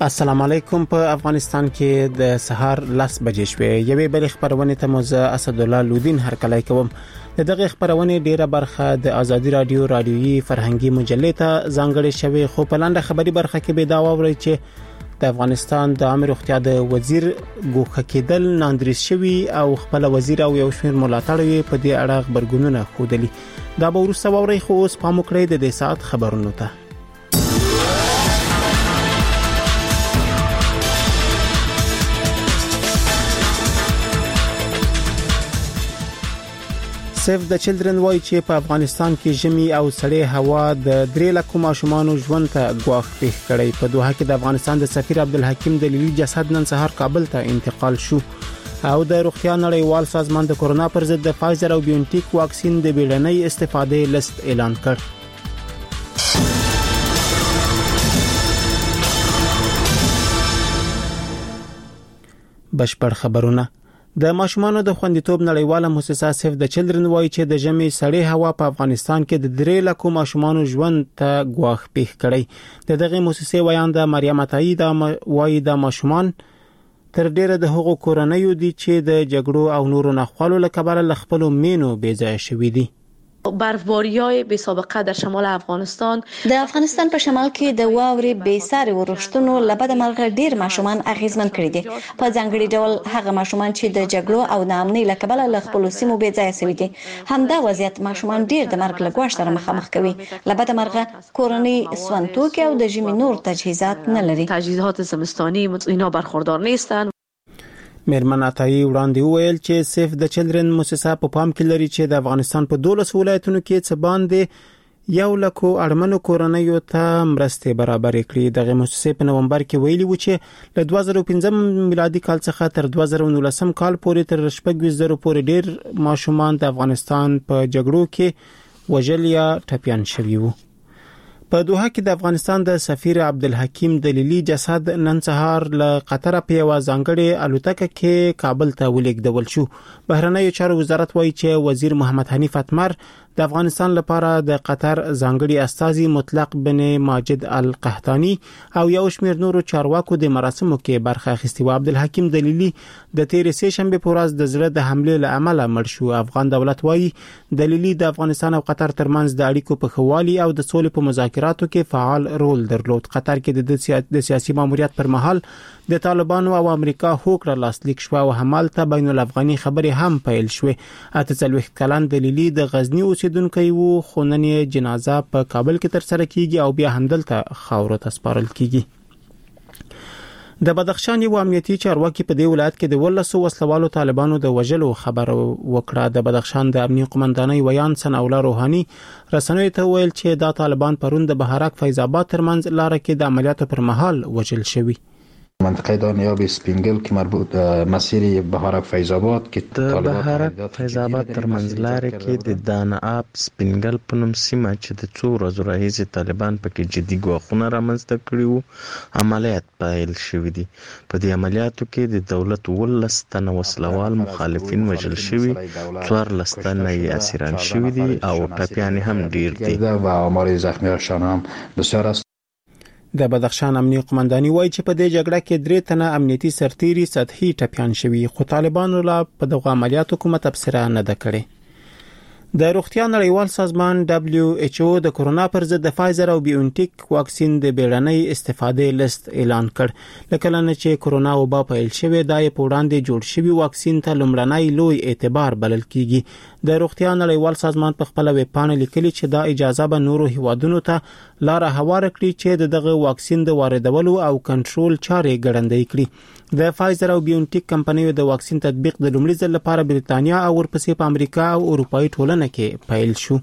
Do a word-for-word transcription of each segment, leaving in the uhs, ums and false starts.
السلام علیکم. په افغانستان کې د سهار لس بجې شوې. یوې بل خبرونه ته موزه اسد الله لودین هر کله کوم. دغه خبرونه ډیره برخه د ازادي رادیو رادیويي فرهنګي مجلې ته ځانګړې شوی، خو په لاندې خبري برخه کې به دا ووري چې د افغانستان د عامه روغتیا د وزیر ګوښه کېدل ناندريس شوی او خپل وزیر او یو شمېر ملاتړي په دې اړه خبرګونونه خودلی. دا به ورسره ووري، خو اوس پام وکړئ د دې ساعت خبرونو ته. سیف د چلډرن وایي چې په افغانستان کې ژمي او سړې هوا د درې لکو ماشومانو ژوند ته ګواښ پیښ کړی. په دوحه کې د افغانستان د سفیر عبدالحکیم دلیلی جسد نن سهار کابل ته انتقال شو او د روغتیا نړیوال سازمان د کورونا پر ضد د فایزر او بیونټیک واکسین د بیړنۍ استفادې لیست اعلان کړ. بشپړ خبرونه. د ماشومانو د خوندیتوب نړیواله مؤسسه سیف د چلډرن وایي چې د ژمي سړې هوا په افغانستان کې د درې لکو ماشومانو ژوند ته ګواښ پیښ کړی. د دغه مؤسسې ویان د مریم عطایی د وایي د ماشومان تر ډیره د هغو کورنیو دي چې د جګړو او نورو ناخوالو له کبله ل خپل مینو بې ځای شوي دي. برفباری‌های بی سابقه در شمال افغانستان د افغانستان په شمال کې د واوري بې ساري ورښتونو لبد مرغه ډیر ماشومان اغیزمن کړي دي. په ځانګړي ډول هغه ماشومان چې د جګړو او ناامنۍ له کبله ل خپل سیمو بې ځای شوي دي. همدا وضعیت ماشومان ډیر د مرګ له ګواښ سره مخامخ کوي. لبد مرغه کورنۍ سونتوک او د ژمي نور تجهیزات نه لري. تجهیزات زمستانی اینا برخوردار نیستن. میرمن عطایی وړاندې وویل چې سیف د چلډرن مؤسسه په پام کې لري چې د افغانستان په دولس ولایتونو کې څه باندې یو لکو اړمنو کورنیو ته مرستې برابرې کړي. دغه مؤسسه په نومبر کې ویلي و چې له دوه زره پنځم میلادي کال څخه تر دوه زره نولسم کال پورې تر شپږ زره پورې ډیر ماشومان د افغانستان په جګړو کې وژل یا ټپيان شوي وو. په دوحه کې د افغانستان د سفیر عبدالحکیم دلیلی جسد نن سهار له قطر په یو ځانګړي الوتکه کې کابل ته ولېږدول شو. بهرنیو چارو وزارت وایي چې وزیر محمد حنیف اتمر د افغانستان لپاره د قطر ځانګړي استازي مطلق بن ماجد القحطانی او یو شمېر نورو چارواکو د مراسمو کې برخه اخیستې و. عبدالحکیم دلیلی د تیرې سه شنبه په ورځ د زړه د حمله له امله مړ شو. افغان دولت وایي دلیلی د افغانستان او قطر ترمنځ د اړیکو په خوالي او د سولې په مذاکراتو کې فعال رول درلود. قطر کې د سیاسي ماموریت پر مهال د طالبانو او امریکا هوکړه لاسلیک شو او همالته بین الافغاني خبرې هم پیل شوې. اته څلوېښت کلن دلیلی د غزنی اوسیدونکی وو، خو نن یې جنازه په کابل کې تر سره کیږي او بیا همدلته خاورو ته سپارل کیږي. د بدخشان یو امنیتي چارواکي په دې ولایت کې د ولسو وسلوالو طالبانو د وژلو خبر وکړه. د بدخشان د امنیتي قومندانۍ ویان سنا الله روحاني رسنیو ته ویل چې دا طالبان پرون د بهارک فیض آباد ترمنځ لار کې د عملیاتو پر مهال وژل شوي. منطقه دانیاب سپینگل که مربوط مسیر بهارک فیض آباد که د بهارک فیض آباد ترمنځ لارې کې د داناب سپینگل په نوم سیمه چې د څو ورځو راهیسې طالبان پکې جدي ګواښونه رامنځته کړي وو عملیات پیل شوي دي. په دې عملیاتو کې د دولت ولس تنه وسلوال مخالفین وژل شوي، څوارلس تنه یې اسیران شوي دي او ټپیان هم ډیر دي و آمار زخمی‌هاشان هم بسیار است. د بدخشان امنیتي قومندانۍ وایي چې په دې جګړه کې درې تنه امنیتي سرتیري سطحي ټپيان شوي، خو طالبانو لا په دغه عملیاتو کومه تبصره نه ده کړې. د روغتیا نړیوال سازمان دبليو ایچ او د کورونا پر ضد د فایزر او بیونټیک واکسین د بیړنۍ استفادې لیست اعلان کړ. لکه لنه چې کورونا وبا پیل شوې دا یې په وړاندې جوړ شوی واکسین ته لومړنی لوی اعتبار بلل کیږي. د روغتیا نړیوال سازمان په خپل ویب پاڼه لیکلي چې دا اجازه به نورو هیوادونو ته لار هوار کړي چې دغه واکسین د واردولو او کنټرول چارې ګړندۍ کړي. د فایزر او بیونټیک کمپنیو د واکسین تطبیق د لومړي ځل لپاره بریتانیا او ورپسې په امریکا او اروپאי ټولنه کې پیل شو.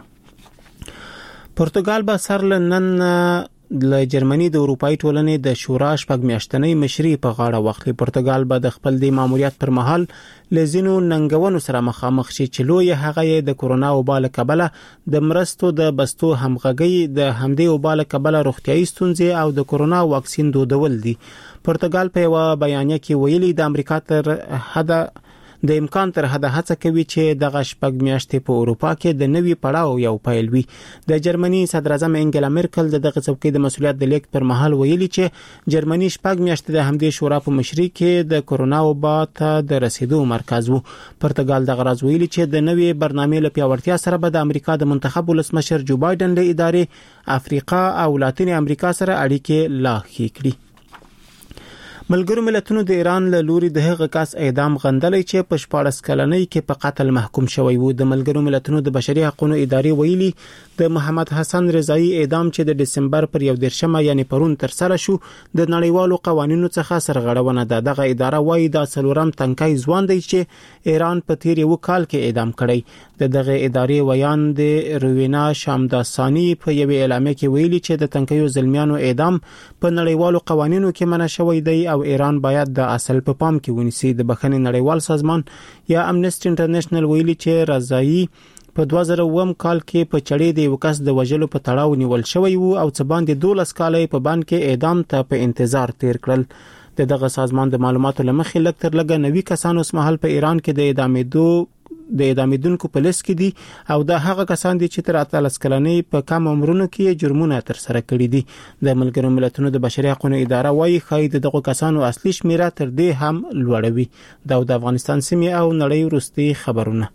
پرتګال به سر لنن د جرمني د اروپאי ټولنې د شورا شپږ میاشتنۍ مشري په غاړه واخلي. پرتګال به د خپل د ماموریت پر مهال لزینو ننګونو سره مخامخ شي چې لوی هغه د کورونا وبا له کبله د مرستو د بستو همغږي د همدې وبا له کبله روغتيایي ستونزې او د کورونا واکسین دودول دي. پرتګال په یو بیانیه کې ویلي د امریکا تر حد د امکان تر حد هڅه کوي چې دغه شپږ میاشتې په اروپا کې د نوي پړاو یو پیل وي. د جرمني صدر اعظم انګلا مرکل د دغه څوکۍ د مسولیت د لیک پر مهال ویلي چې جرمني شپږ میاشتې د همدې شورا په مشرۍ کې د کورونا وبا ته د رسیدو مرکز وو. پرتګال د غرض ویلي چې د نوې برنامې له پیاوړتیا سره به د امریکا د منتخب ولسمشر جو بایدن له ادارې افریقا او لاتین امریکا سره اړیکې لا ښې کړي. ملګرو ملتونو د ایران له لوري د هغه کس اعدام غندلې چې په شپاړس کلنۍ کې په قتل محکوم شوی وو. د ملګرو ملتونو د بشري حقوقو ادارې ویلي د محمد حسن رضایی اعدام چې د دسمبر پر یو دیرشمه یعنی پرون تر سره شو د نړیوالو قوانینو څخه سرغړونه ده. دغه اداره وایي دا څلورم تنکای ځوان دی چې ایران په تیر یو کال کې اعدام کړی. د دغه ادارې ویان د روینا شامداسانی په یو اعلامیه کې ویلي چې د تنکایو زلمیانو اعدام په نړیوالو قوانینو کې منع شوی دی او ایران باید د اصل په پام کې ونیسي. د بخښنې نړیوال سازمان یا امنیسټي انټرنیشنل ویلي چې رضایی په دوه زره اووه کال کې په چړې د یو کس د وژلو په تړاو نیول شوی وو او څه باندې دولس کال په بند کې اعدام ته په انتظار تیر کړل. د دغه سازمان د معلوماتو لمخې لږ تر لږه نوي کسانو سمحل په ایران کې د اعدامېدو د اعدامېدونکو په لیست کې دي او دا هغه کسان دي چې تر اتلس کلنۍ په کم عمرونو کې جرمونه تر سره کړي دي. د ملګرو ملتونو د بشري حقوقو اداره وايي خای دغه کسانو اصلي شمیره تر دې هم لوړوي. دا د افغانستان سیمه او نړۍ وروستي خبرونه.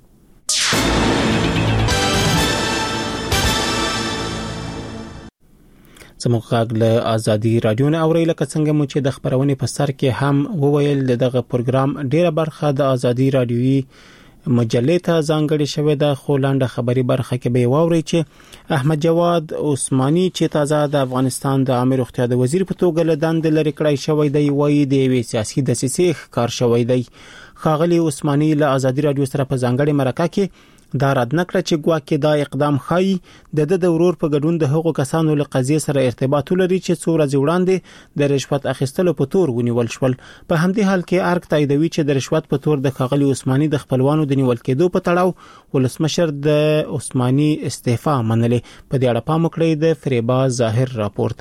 زموږ غږ له ازادي رادیو نه اوري لکه څنګه مو چې د خبرونې په سر کې هم وویل دغه پروګرام ډیره برخه د ازادي رادیوي مجلې ته ځانګړې شوې ده. خو لاندې خبري برخه کې به واوري چې احمد جواد عثماني چې تازه د افغانستان د عامه روغتیا د وزیر په توګه له دندې لري کړی شوی دی وایي د یوې سیاسي دسیسې ښکار شوی دی. ښاغلي عثماني له ازادي رادیو سره په ځانګړې مرکه کې دا رد نکړه چې ګواکې دا اقدام خای د د ورور په ګډون د هغو کسانو له قضیې سره ارتباط لري چې څو ورځې وړاندې د رشوت اخیستلو په تور ونیول شول. په همدې حال کې ارګ تاییدوي چې د رشوت په تور د ښاغلي عثماني د خپلوانو د نیول کېدو په تړاو ولسمشر د عثماني استعفا منلې. په دې اړه پام وکړئ د فریبا ظاهر راپورته.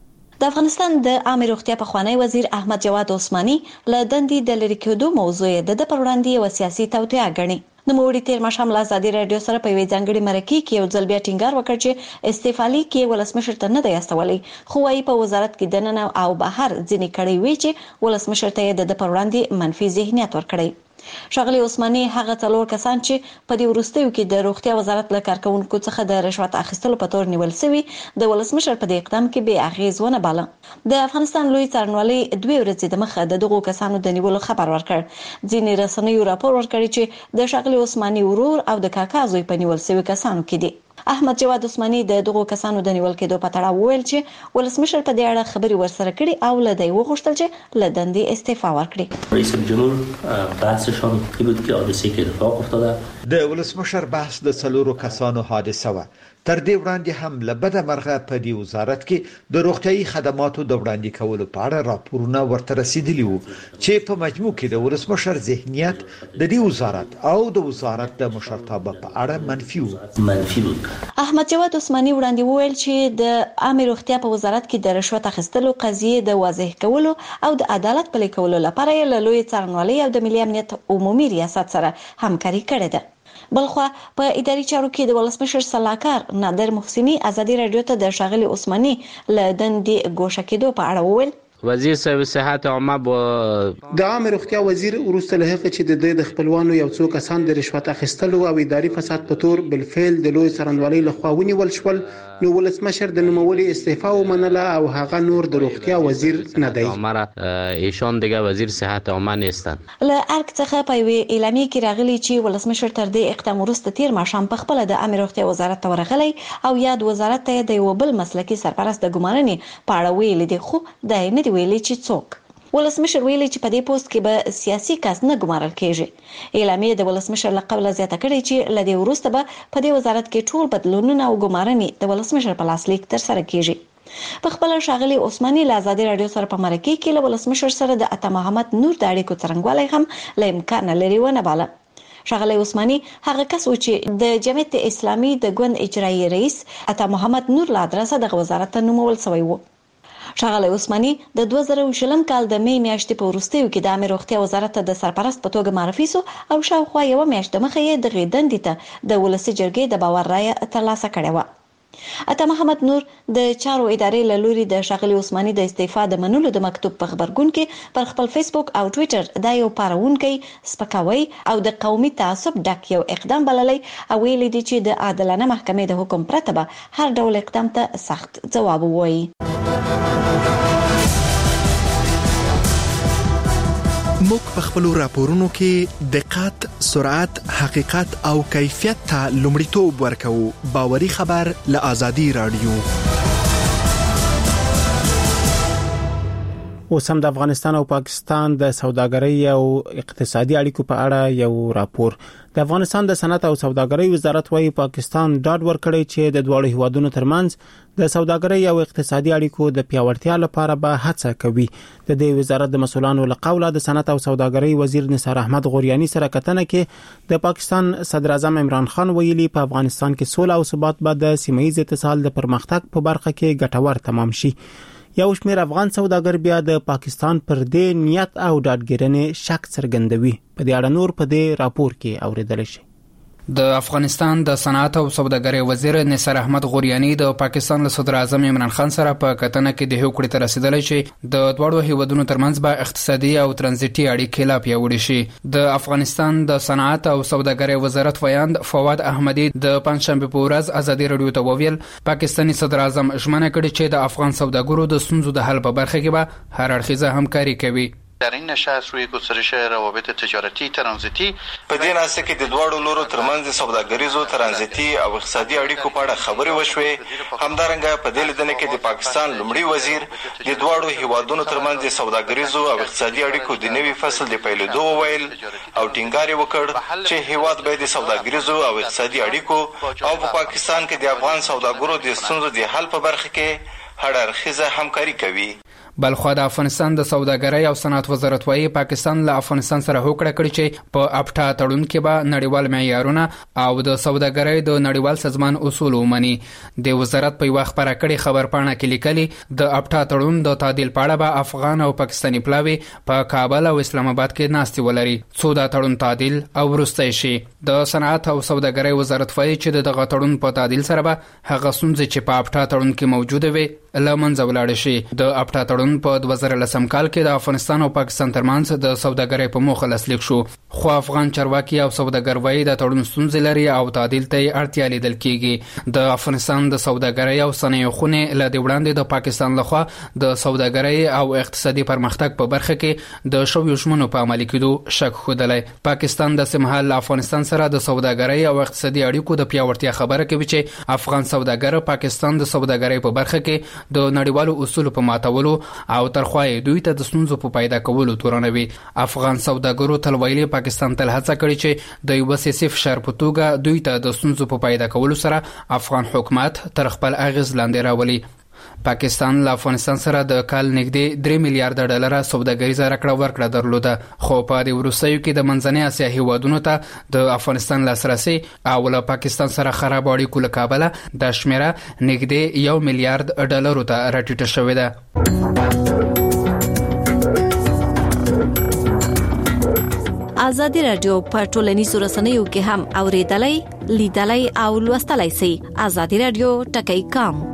د افغانستان د عامه روغتیا پخوانی وزیر احمد جواد عثماني له دندې د لری کېدو موضوع د پر وړاندې یو سیاسي توطئه ګڼي. نو موړي تیر مشام له ازادي رادیو سره په وی ځانګړي مرکه کې یو ځل بیا ټینګار وکړ چې استعفالي کې ولسمشر ته نه دی استولي خو وايي په وزارت کې دننه او بهر ځینې کړي وی چې ولسمشر ته د پر وړاندې منفي ذهنیت ورکړي. ښاغلي عثماني هغه څلور کسان چې په دې وروستیو کې د روغتیا وزارت له کارکونکو څخه د رشوت اخیستلو په تور نیول شوی د ولسمشر په دې اقدام کې به اغیز ونه باله. د افغانستان لوی څارنوالي دوی ورځې د مخه د دغو کسانو د نیولو خبر ورکړ. ځینې رسنیو راپور ورکړی چې د ښاغلي عثماني ورور او د کاکا زوی په نیول شوی کسانو کې دي. احمد جواد عثماني د دغو کسانو د نیول کېدو په تړاو ویل چې ولسمشر په دې اړه خبري ورسره کړي او له دوی وغوښتل چې له دندې استعفا ورکړي. رئیس جمهور بحثشان این بود که حادثه که اتفاق افتاده د ولسمشر بحث د څلورو کسانو حادثه و. تر دې وړاندې هم له بده مرغه په دې وزارت کې د روغتيایي خدماتو د وړاندې کولو په اړه راپورونه ورته رسیدلي وو چې په مجموع کې د ولسمشر ذهنیت د دې وزارت او د وزارت د مشرتابه په اړه منفي وو. منفي وو. احمد جواد عثماني وړاندې وویل چې د عامه روغتیا په وزارت کې د رشوت اخیستلو قضیه د واضح کولو او د عدالت پلي کولو لپاره له لوی څارنوالۍ او د ملي امنیت عمومي ریاست سره همکاري کړې ده. بلخو په اداري چارو کې د ولسمشر صلاحکار نادر محسني ازادي رادیو ته د ښاغلي عثماني له دندې ګوښه کېدو په اړه وویل. وزیر صاحب صحت عامه با د عامه روغتیا وزیر ورسته له هغه چې د د خپلوانو یو څو کسان د رشوت اخیستلو او اداري فساد په تور بالفعل د لوی څارنوالۍ لخوا ونیول شول نو ولسمشر د نوموړي استعفا ومنله او هغه نور د روغتیا وزیر نه دی. عمره ایشان دیگه وزیر صحت عامه نیستن. له ارګ څخه په وی اعلامیه کې راغلي چې ولسمشر تر دې اقدام وروسته تیر ماښام په خپل د عامه روغتیا وزارت ته ورغلی او یاد وزارت ته د یو بل مسلکي سرپرست د ګمارنې په اړه ویل دي خو د نه ویلي چې څوک. ولسمشر ویلي چې په دې پوسټ کې به سیاسي کس نه ګمارل کېږي. اعلامیه د ولسمشر له قبل زیاته کړې چې لدې وروسته به په دې وزارت کې ټول بدلونونه او ګمارنې د ولسمشر په لاسلیک تر سره کېږي. په خپل ښاغلي عثماني له ازادي رادیو سره په مرکه کې له ولسمشر سره د عطا محمد نور د اړیکو څرنګوالی هم له امکان لري ونه باله. ښاغلي عثماني هغه کس و چې د جمعیت اسلامي د ګوند اجرایي رئیس عطا محمد نور له ادرسه د وزارت ته نومول شوی و. ښاغلی عثماني د دوه زره اووه کال د می میاشتې په وروستیو کې د عامه روغتیا وزارت ته د سرپرست په توګه معرفي شو او شاوخوا یوه میاشت دمخه یې دغې دندې ته د ولسي جرګې د باور رایه ترلاسه کړې وه. عطا محمد نور د چارو ادارې له لوري د ښاغلي عثماني د استعفا د منلو د مکتوب په خبرګون کې پر خپل فیسبوک او ټویټر دا یو پارونکی سپکاوی او د قومي تعصب ډک یو اقدام بللی او ویلي دي چې د عادلانه محکمې د حکم پرته به هر ډول اقدام ته سخت ځواب ووایي. موږ په خپل راپورونو کې دقت، سرعت، حقیقت او کیفیت ته لومړیتوب ورکوو. باوري خبر له آزادي رادیو. اوس هم د افغانستان او پاکستان د سوداګرۍ او اقتصادي اړیکو په اړه یو راپور. د افغانستان د صنعت او سوداګرۍ وزارت وايي پاکستان ډاډ ورکړی چې د دوه هیوادونو ترمنځ د سوداګرۍ او اقتصادي اړیکو د پیاوړتیا لپاره به هڅه کوي. د دې وزارت د مسؤلانو له قوله د صنعت او سوداګرۍ وزیر نثار احمد غوریانی سره کتنه کې د پاکستان صدر اعظم عمران خان ویلي په افغانستان کې سوله او ثبات به د سیمه ییز اتصال د پرمختګ په برخه کې ګټور تمام شي. یو شمېر افغان سوداګر بیا د پاکستان پر دې نیت او ډاډګیرنې شک څرګندوي. په دې اړه نور په دې راپور کې اوریدل شي. د افغانستان د صنعت او سوداګرۍ وزیر نثار احمد غوریانی د پاکستان له صدر اعظم عمران خان سره په کتنه کې د هوکړې ته رسیدلی چې د دواړو هیوادونو ترمنځ به اقتصادي او ترانزیتي اړیکې لا پیاوړې شي. د افغانستان د صنعت او سوداګرۍ وزارت ویاند فواد احمدي د پنځشنبه په ورځ ازادي رادیو ته وویل پاکستاني صدر اعظم ژمنه کړې چې د افغان سوداګرو د ستونزو د حل په برخه کې به هر اړخیزه همکاري کوي. در این نشست روی گسترش روابط تجارتی ترانزیتی په دې ناسه کې د دواړو لورو ترمنځ سوداګریزو ترانزیتي او اقتصادي اړیکو په اړه خبرې وشوې. همدارنګه په دې لیدنه کې د پاکستان لومړي وزیر د دواړو هیوادونو ترمنځ د سوداګریزو او اقتصادي اړیکو د نوي فصل د پیلېدو وویل او ټینګار وکړ چې هیواد باید د سوداګریزو او اقتصادي اړیکو او په پاکستان کې د افغان سوداګرو د ستونزو د حل په برخه کې هر اړخیزه همکاري کوي. بلخوا د افغانستان د سوداګرۍ او صنعت وزارت وايي پاکستان له افغانستان سره هوکړه کړې چې په اپټا تړون کې به نړیوال معیارونه او د سوداګرۍ د نړیوال سازمان اصول ومني. د وزارت په وخت پر کړي خبرپاڼه کې لیکلي د اپټا تړون د تعدیل په اړه به افغان او پاکستاني پلاوي په کابل او اسلام آباد کې ناستې ولري څو دا تړون تعدیل او وروستی شي. د صنعت او سوداګرۍ وزارت وايي چې دغه تړون په تعدیل سره به هغه ستونزې چې په اپټا تړون کې موجوده وي له منځه ولاړ شي. د اپټا تړون په دوه زره لسم کال کې د افغانستان او پاکستان ترمنځ د سوداګرۍ په موخه لاسلیک شو، خو افغان چارواکي او سوداګر وايي د تړون ستونزې لري او تعدیل ته اړتیا لیدل کیږي. د افغانستان د سوداګرۍ او صنایع خونې له دې وړاندې د پاکستان لخوا د سوداګرۍ او اقتصادي پرمختګ په برخه کې د شویو ژمنو په عملي کېدو شک ښودلی. پاکستان د سمهال افغانستان سره د سوداګرۍ او اقتصادي اړیکو د پیاوړتیا خبره کوي چې افغان سوداګر پاکستان د سوداګرۍ په برخه کې د نړیوالو اصولو په ماتولو او ترخوا دوی ته د ستونزو په پیدا کولو تورنوي. افغان سوداګرو تل ویلي پاکستان تل هڅه کړې چې د یو سیاسي فشار په توګه دوی ته د ستونزو په پیدا کولو سره افغان حکومت تر خپل اغیز لاندې راولي. پاکستان له افغانستان سره د کال نږدې درې میلیارډ ډالر سوداګریزه راکړه ورکړه درلوده، خو په دې وروستیو کې د منځنۍ اسیا هیوادونو ته د افغانستان لاسرسي او له پاکستان سره خراب اړیکو له کبله د شمیره نږدې یو میلیارډ ډالر ته راټیټه شوې ده. آزادي رادیو په ټولنیزو رسنیو کې هم اوریدلای، لیدلای او لوستلای شئ. آزادي رادیو ټکی کام.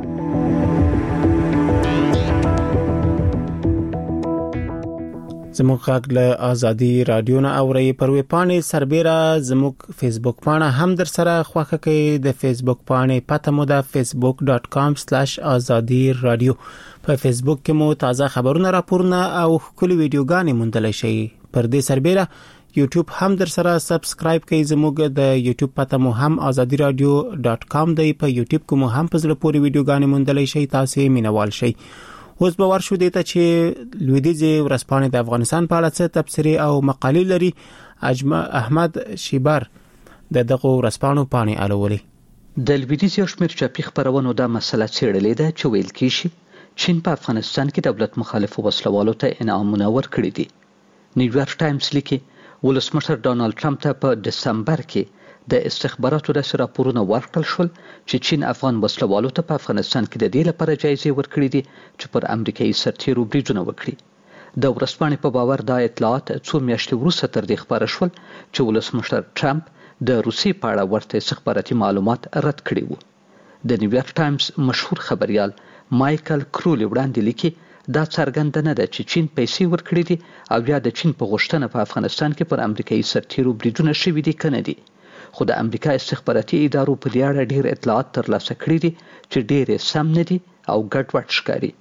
زموږ غږ له آزادي رادیو نه اوري. پر وی پاڼې سربېره زموږ فیسبوک پاڼه هم در سره خوښه کړئ. د فیسبوک پاڼې پته مو ده facebook dot com slash azadi radio. په فیسبوک کې مو تازه خبرونه، راپورونه او ښکلي ویډیوګانې موندلی شئ. پر دې سربېره یوټیوب هم در سره سبسکرایب کړئ. زموږ د یوټیوب پته مو هم azadi radio dot com دی. په یوټیوب کې مو هم په زړه پورې ویډیوګانې موندلی شئ. تاسو مینوال شئ. اوس به ورشو دیته چې لویدیځي ورځپاڼې د افغانستان په اړه څه تبصرې او مقالې لري. اجمع احمد شیبر د دغه ورځپاڼو پاڼې اړولې. د لویدیځي شمیر چاپی خبرونو دا مسله څېړلې ده چې ویل کیږي چین په افغانستان کې دولت مخالفو وسلوالو ته انعامونه ورکړي دي. نیویارک ټایمز لیکي ولسمشر ډانلډ ټرمپ ته په دسمبر کې د استخباراتو داسې راپورونه ورکړل شول چې چین افغان وسلوالو ته په افغانستان کې د دې لپاره جایزې ورکړي دي چې پر امریکایي سرتیرو بریدونه وکړي. د ورځپاڼې په باور دا اطلاعات څو میاشتې وروسته تر دې خپاره شول چې ولسمشر ټرمپ د روسیې په اړه ورته استخباراتي معلومات رد کړي وو. د نیویارک ټایمز مشهور خبریال مایکل کرولی وړاندې لیکي دا څرګنده نه ده چې چین پیسې ورکړي دي او یا د چین په غوښتنه په افغانستان کې پر امریکایي سرتیرو بریدونه شوي دي که نه دي. خو د امریکا استخباراتي ادارو په دې اړه ډېر اطلاعات ترلاسه کړي دي چې ډېر سم نه دي او ګډوډ ښکاري.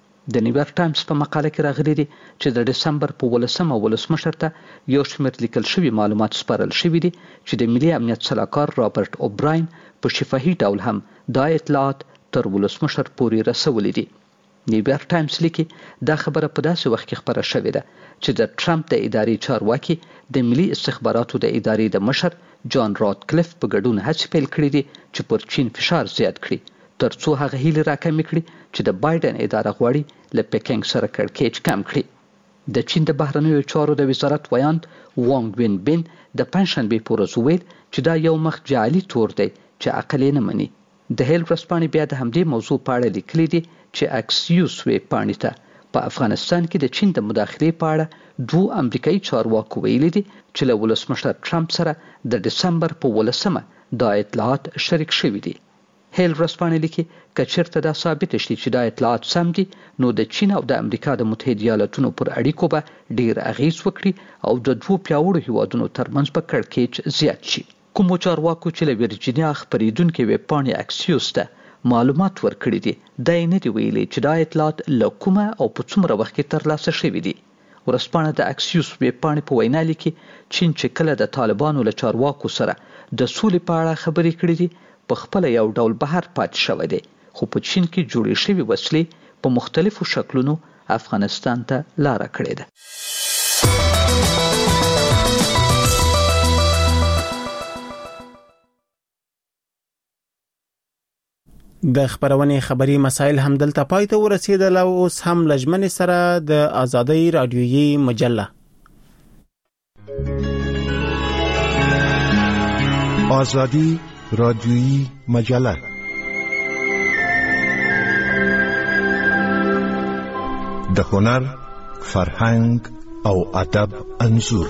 د نیویارک ټایمز په مقاله کې راغلي دي چې د ډسمبر په ولسمه ولسمشر ته یو شمېر لیکل شوي معلومات سپارل شوي دي چې د ملي امنیت سلاکار رابرټ اوبراین په شفاهي ډول هم دا اطلاعات تر ولسمشر پورې رسولي دي. نیویارک ټایمز لیکي دا خبره په داسې وخت کې خبره شوې ده چې د ټرمپ د ادارې چارواکي د ملي استخباراتو د ادارې د مشر جان راتکلیف په ګډون هڅې پیل کړې دي چې پر چین فشار زیات کړي تر څو هغه هیلې راکمې کړي چې د بایدن اداره غواړي له پیکنګ سره کړکېچ کم کړي. د چین د بهرنیو چارو د وزارت ویاند وانګ وین بین د پنجشنبې په ورځ وویل چې دا یو مخ جعلي تور دی چې عقل یې نه مني. د هیل ورځپاڼې بیا د همدې موضوع په اړه لیکلي دي چې اکسیوس ویب پاڼې ته په افغانستان کې د چین د مداخلې په اړه دوه امریکایي چارواکو ویلي دي چې له ولسمشر ټرمپ سره د ډسمبر په ولسمه دا اطلاعات شریک شوي دي. هیل ورځپاڼې لیکي که چېرته دا ثابته شي چې دا اطلاعات سم دي نو د چین او د امریکا د متحده ایالتونو پر اړیکو به ډېر اغیز وکړي او د دوو پیاوړو هیوادونو ترمنځ به کړکېچ زیات شي. کومو چارواکو چې له ویرجینیا خپرېدونکې ویب پاڼې اکسیوس ته معلومات ورکړي دي دا یې نه دي ویلي چې دا اطلاعات له کومه او په څومره وخت کې ترلاسه شوي دي. ورځپاڼه د اکسیوس ویب پاڼې په وینا لیکي چین چې کله د طالبانو له چارواکو سره د سولې په اړه خبرې کړې دي په خپله یو ډول بهر پاتې شوی دی خو په چین کې جوړې شوي وسلې په مختلفو شکلونو افغانستان ته لاره کړې ده. د خبرونې خبري مسایل هم دلته پای ته ورسېدل او اوس هم لجمن سره د آزادۍ رادیویي مجله آزادی رادیویی مجله د هنر، فرهنګ او ادب انځور.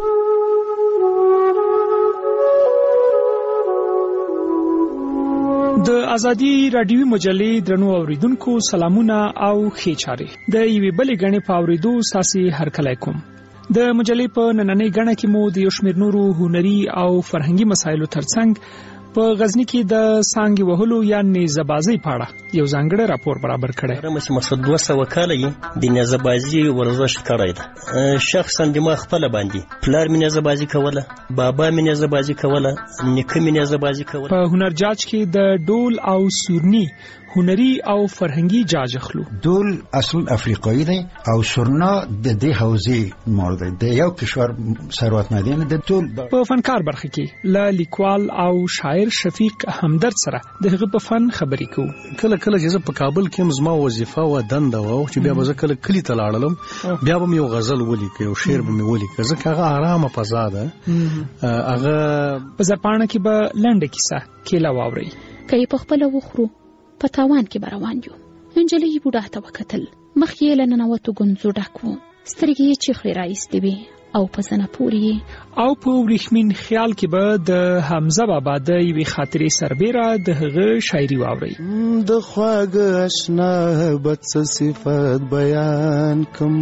د ازادي رادیوي مجلې درنو اوریدونکو سلامونه او ښې چارې. د یوې بلې غنې په اوریدو ساسي هرکلی کوم. د مجلې په نننۍ غنه کې مو د یو شمېر نورو هنري او فرهنګي مسایلو ترڅنګ په غزنی کې د سانګي وهلو یا نیزه‌بازۍ په اړه یو ځانګړی راپور برابر کړی. رمس مقصد دوه سوه کاله یې د نیزه‌بازۍ ورزش کړی ده. شخصا د ما خپل باندې پلار مې نیزه‌بازي کوله، بابا مې نیزه‌بازي کوله، نیکه مې نیزه‌بازي کوله. په هنر جاج کې د ډول او سورني هنري او فرهنګي جاج اخلو. ډول اصل افریقایی دی او سورنا د دې حوزې مور دی. د یو کشور ثروتمندان د ټول په فنکار برخه کې ل لیکوال او شاعر شفیق همدرد سره د هغه په فن خبرې کوو. کله کله چې په کابل کې زما وظیفه و دنده و چې بیا به کله کلی ته لاړم بیا به یو غزل ولیکم یو شعر به مې ولیکم ځکه هغه آرامه فضا ده. هغه په زرپاڼه کې به لنډه کیسه کیله واوري کوي په خپل وخرو په تاوان کې بروان یو. انجلۍ بوډا ته وکتل، مخ یې له ننوتو ګونځو ډک و، سترګې یې چیخلې راایستې وې او په زنه پورې او په وریښمین خیال کې به د حمزه بابا د یوې خاطرې سربیره د هغه شاعري واورئ. د خواږه اشنا بد څه صفت بیان کم،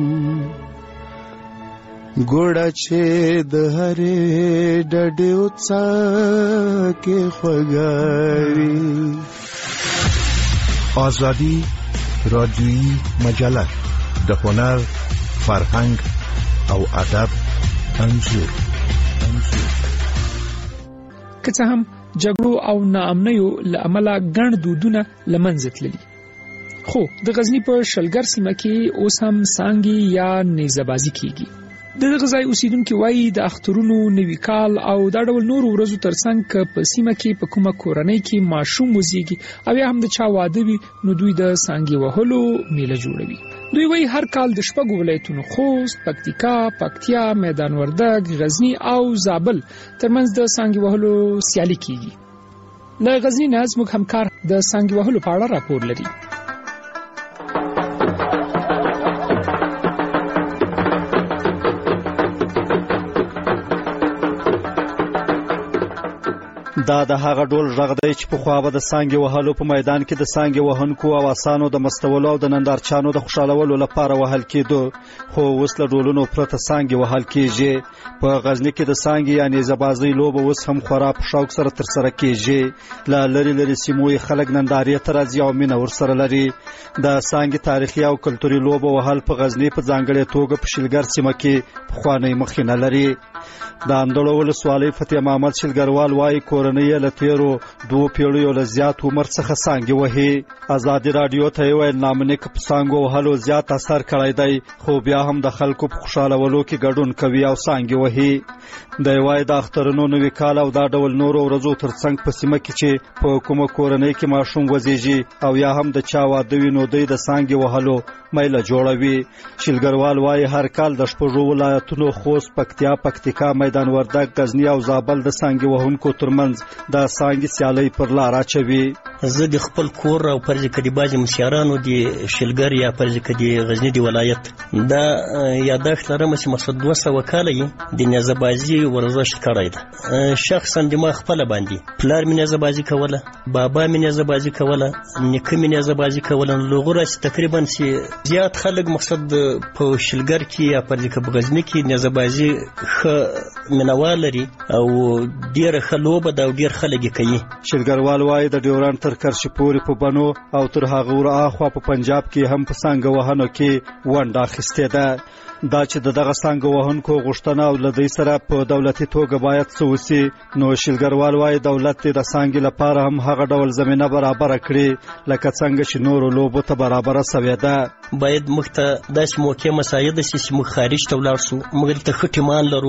ګوړه چې د هرې ډډې وڅا کې خوږاري. آزادی رادیویی مجله د هنر، فرهنګ او ادب انځور. که څه هم جګړو او ناامنیو له امله ګڼ دودونه له منځه تللي، خو د غزني په شلګر سیمه کې اوس هم سانګي یا نیزه‌بازي کیږي. دغه ځای اوسیدونکو وایي د اخترونو نوي کال او دا ډول نور ورځو ترڅنګ که په سیمه کې په کومه کورنۍ کې ماشوم وزیږي او یا هم د چا واده وي نو دوی د سانګې وهلو میله جوړوي. دوی وایي هر کال د شپږو ولایتونو خوست، پکتیکا، پکتیا، میدان وردګ، غزنی او زابل ترمنځ د سانګې وهلو سیالي کیږي. له غزنی نه زموږ همکار د سانګې وهلو په اړه راپور لري. دا د هغه ډول غږ دی چې په خوا به د سانګې وهلو په میدان کې د سانګې وهونکو او آسانو د مستولو او د نندارچانو د خوشحالولو لپاره وهل کېدو، خو اوس له ډولونو پرته سانګې وهل کېږي. په غزني کې د سانګې یا نیزه‌بازۍ لوبه اوس هم خورا په شوق سره ترسره کېږي. له لرې لرې سیمو یې خلک نندارې ته راځي او مینه ورسره لري. د سانګې تاریخي او کلتوري لوبه وهل په غزني په ځانګړې توګه په شلګر سیمه کې پخوانی مخینه لري. د اندړو ولسوالۍ فتح محمد شلګروال وایي کورنۍ یې له تېرو دوو پیړیو له زیات عمر څخه سانګې وهي. ازادي راډیو ته یې ویل نامنیک په سانګو وهلو زیات اثر کړی دی، خو بیا هم د خلکو په خوشحالولو کې ګډون کوي او سانګې وهي. دی وایي د اخترونو نوي کال او دا ډول نورو ورځو ترڅنګ په سیمه کې چې په کومه کورنۍ کې ماشوم وزیږي او یا هم د چا واده وي نو دوی د سانګې وهلو میله جوړوي. شلګروال وایي هر کال د شپږو ولایتونو خوست، پکتیا، پکتیکا، میدان وردګ، غزنی او زابل د سانګې وهونکو ترمنځ د سانګې سیالۍ پر لار اچوي. زه د خپل کور او فرض کړي بعضې مشیارانو د شلګر یا فرض کړي غزني د ولایت دا یادښت لرم چې مقصد دوه سوه کاله یې د نیزه‌بازي ورزش کړی ده. شخصا د ما خپله باندې پلار مې نیزه‌بازي کوله، بابا مې نیزه‌بازي کوله، نیکه مې نیزه‌بازي کوله. نو لغوره چې تقریبا چې زیات خلک مقصد په شلګر کې یا فرض کړي په غزني کې نیزه‌بازي ښه مینوال لري او ډېره ښه لوبه ده او ډېر خلک یې کوي. شلګروال وایي د ډیورنډ تر کرشي پورې په بنو او تر هغه ور اخوا په پنجاب کې هم په سانګه وهنو کې ونډه اخیستې ده. دا چې د دغه سانګه وهونکو غوښتنه او له دوی سره په دولتي توګه باید څه وسي، نو شلګروال وایي دولت د سانګې لپاره هم هغه ډول زمینه برابره کړي لکه څنګه چې نورو لوبو ته برابره سوې ده. باید موږ ته داسې موقع مساعده شي چې موږ خارج ته ولاړ شو، موږ دلته ښه ټیمان لرو،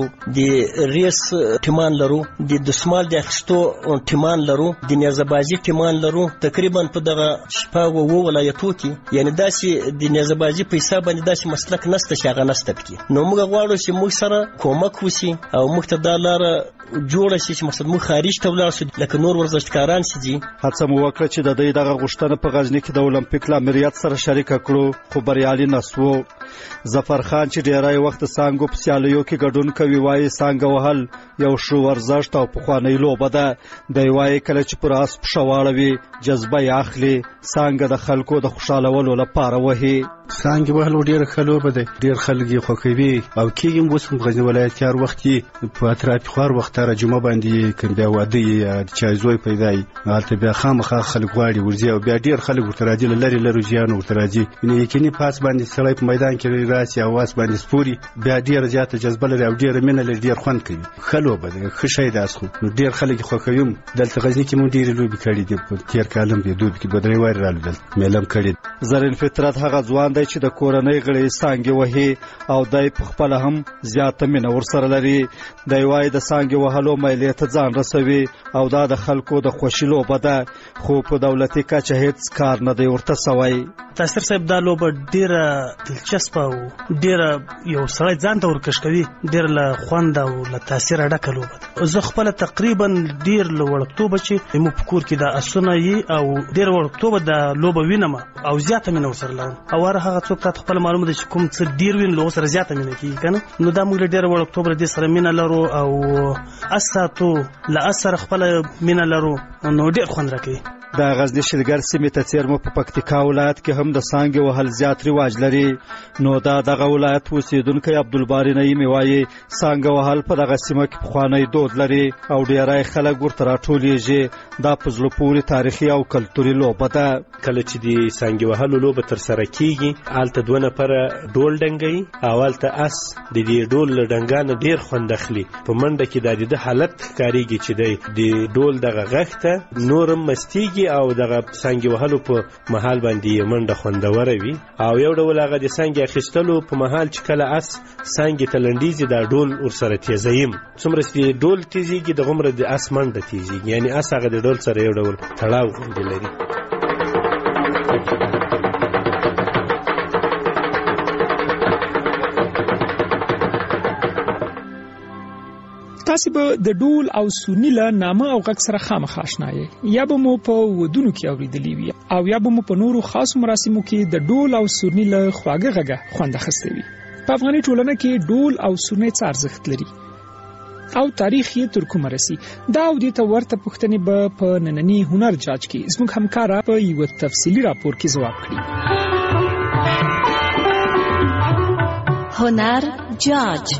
د ریس ټیمان لرو، د دسمال د اخیستو ټیمان لرو، د نیزه‌بازي ټیمان لرو. تقریبا په دغه شپږو اووه ولایتو کې یعنې داسې د نیزه‌بازي په حساب باندې داسې مسلک نشته چې هغه نشته پکې. نو موږ غواړو چې موږ سره کومک وشي او موږ ته دا لاره جوړه شي چې مقصد موږ خارج ته ولاړ شو لکه نور ورزشکاران چې دي. هڅه مو وکړه چې د دوی دغه غوښتنه په غزني کې د اولمپیک له امریت سره شریکه کړو، خو بریالي نه سوو. ظفر خان چې ډیری وخت سانګو په سیالیو کې ګډون کوي وایي سانګه وهل یو ښه ورزش او پخوانی لوبه ده. دی وایي کله چې پر آس پښه واړوي جذبه یې اخلي، سانګه د خلکو د خوشحالولو لپاره وهي. سانګې وهل ډېره ښه لوبه ده، ډېر خلک یې خوښوي او کېږي هم اوس هم غزني ولایت کې هر وخت کې په اطرافي خوار وخت هره جمعه باندې که بیا واده یي یا چا زوی پیدا یي هلته بیا خامخا خلک غواړي ورځي او بیا ډېر خلک ورته راځي، له لرې لرې ځایانو ورته راځي. نو یقیني په آس باندې سړی په میدان کې راسي او آس باندې سپوري بیا ډېره زیاته جذبه لري او ډېره مینه لري، ډېر خوند کوي. ښه لوبه ده، ښه شی ده آس خو نو ډېر خلک یې خوښوي. هم دلته غزني کې مو ډېرې لوبې کړي دي، په تېر کال هم دې دوبي کې دوه درې وارې رالو دلته میله هم کړې. زرین فطرت هغه ځوان دی چې د کورنۍ غړي سانګې وهي او دی په خپله هم زیاته مینه ورسره لري. دی وایي د سانګې وهلو میلې ته ځان رسوي او دا د خلکو د خوښي لوبه ده، خو په دولتي کچه هیڅ کار نه دی ورته سوی. تاثیر صاحب دا لوبه ډیره دلچسپه او ډیره یو سړی ځان ته ورکش کوي، ډیره له خوند او له تاثیر ډکه لوبه ده. زه خپله تقریبا ډیر له وړکتوبه چې زموږ په کور کې د اسونه یي او ډیر وړکتوبه دا لوبه وینم او زیاته مینه ورسره لرم او هر هغه څوک تاته خپله معلومه ده چې کوم څه ډیر ویني له سره زیاته مینه کېږي که نه. نو دا موږ له ډېره وړکتوبه له دې سره مینه لرو او اس ساتو، له اس سره خپله مینه لرو، نو ډېر خوند راکوي. د غزني شلګر سیمې ته څیرمه په پکتیکا ولایت کې هم د سانګې وهل زیات رواج لري. نو دا دغه ولایت اوسیدونکی عبدالباري نعیمي وایي سانګه وهل په دغه سیمه کې پخوانی دود لري او ډیری خلک ورته راټولیږي. دا په زړه پورې تاریخي او کلتوري لوبه ده. کله چې د سانګې وهلو لوبه ترسره کیږي هلته دوه نفره ډول ډنګوي او هلته اس د دې ډول له ډنګانه ډېر خوند اخلي. په منډه کې دا د ده حالت ښکارېږي چې دی د ډول دغه غږ ته نور هم مستېږي کیږي او دغه څانګې وهلو په مهال باندې منډه خوندوره وي. او یو ډول هغه د څانګې اخیستلو په مهال چې کله اس څانګې ته لنډیږي دا ډول ورسره تیزوي. څومره چې ډول تیزیږي دغومره د اس منډه تیزیږي، یعنی اس هغه د ډول سره یو ډول تړاو لري. تاسو به د ډول او سورني له نامه او غږ سره خامخا آشنا یې، یا به مو په ودونو کې اوریدلی وي او یا به مو په نورو خاصو مراسمو کې د ډول او سورني له خواږه غږه خوند اخیستی وي. په افغاني ټولنه کې ډول او سورني څه ارزښت لري او تاریخ یې تر کومه رسي، دا او دې ته ورته پوښتنې به په ننني هنر جاج کې زموږ همکاره په یو تفصیلي راپور کې ځواب کړي. هنر جاج.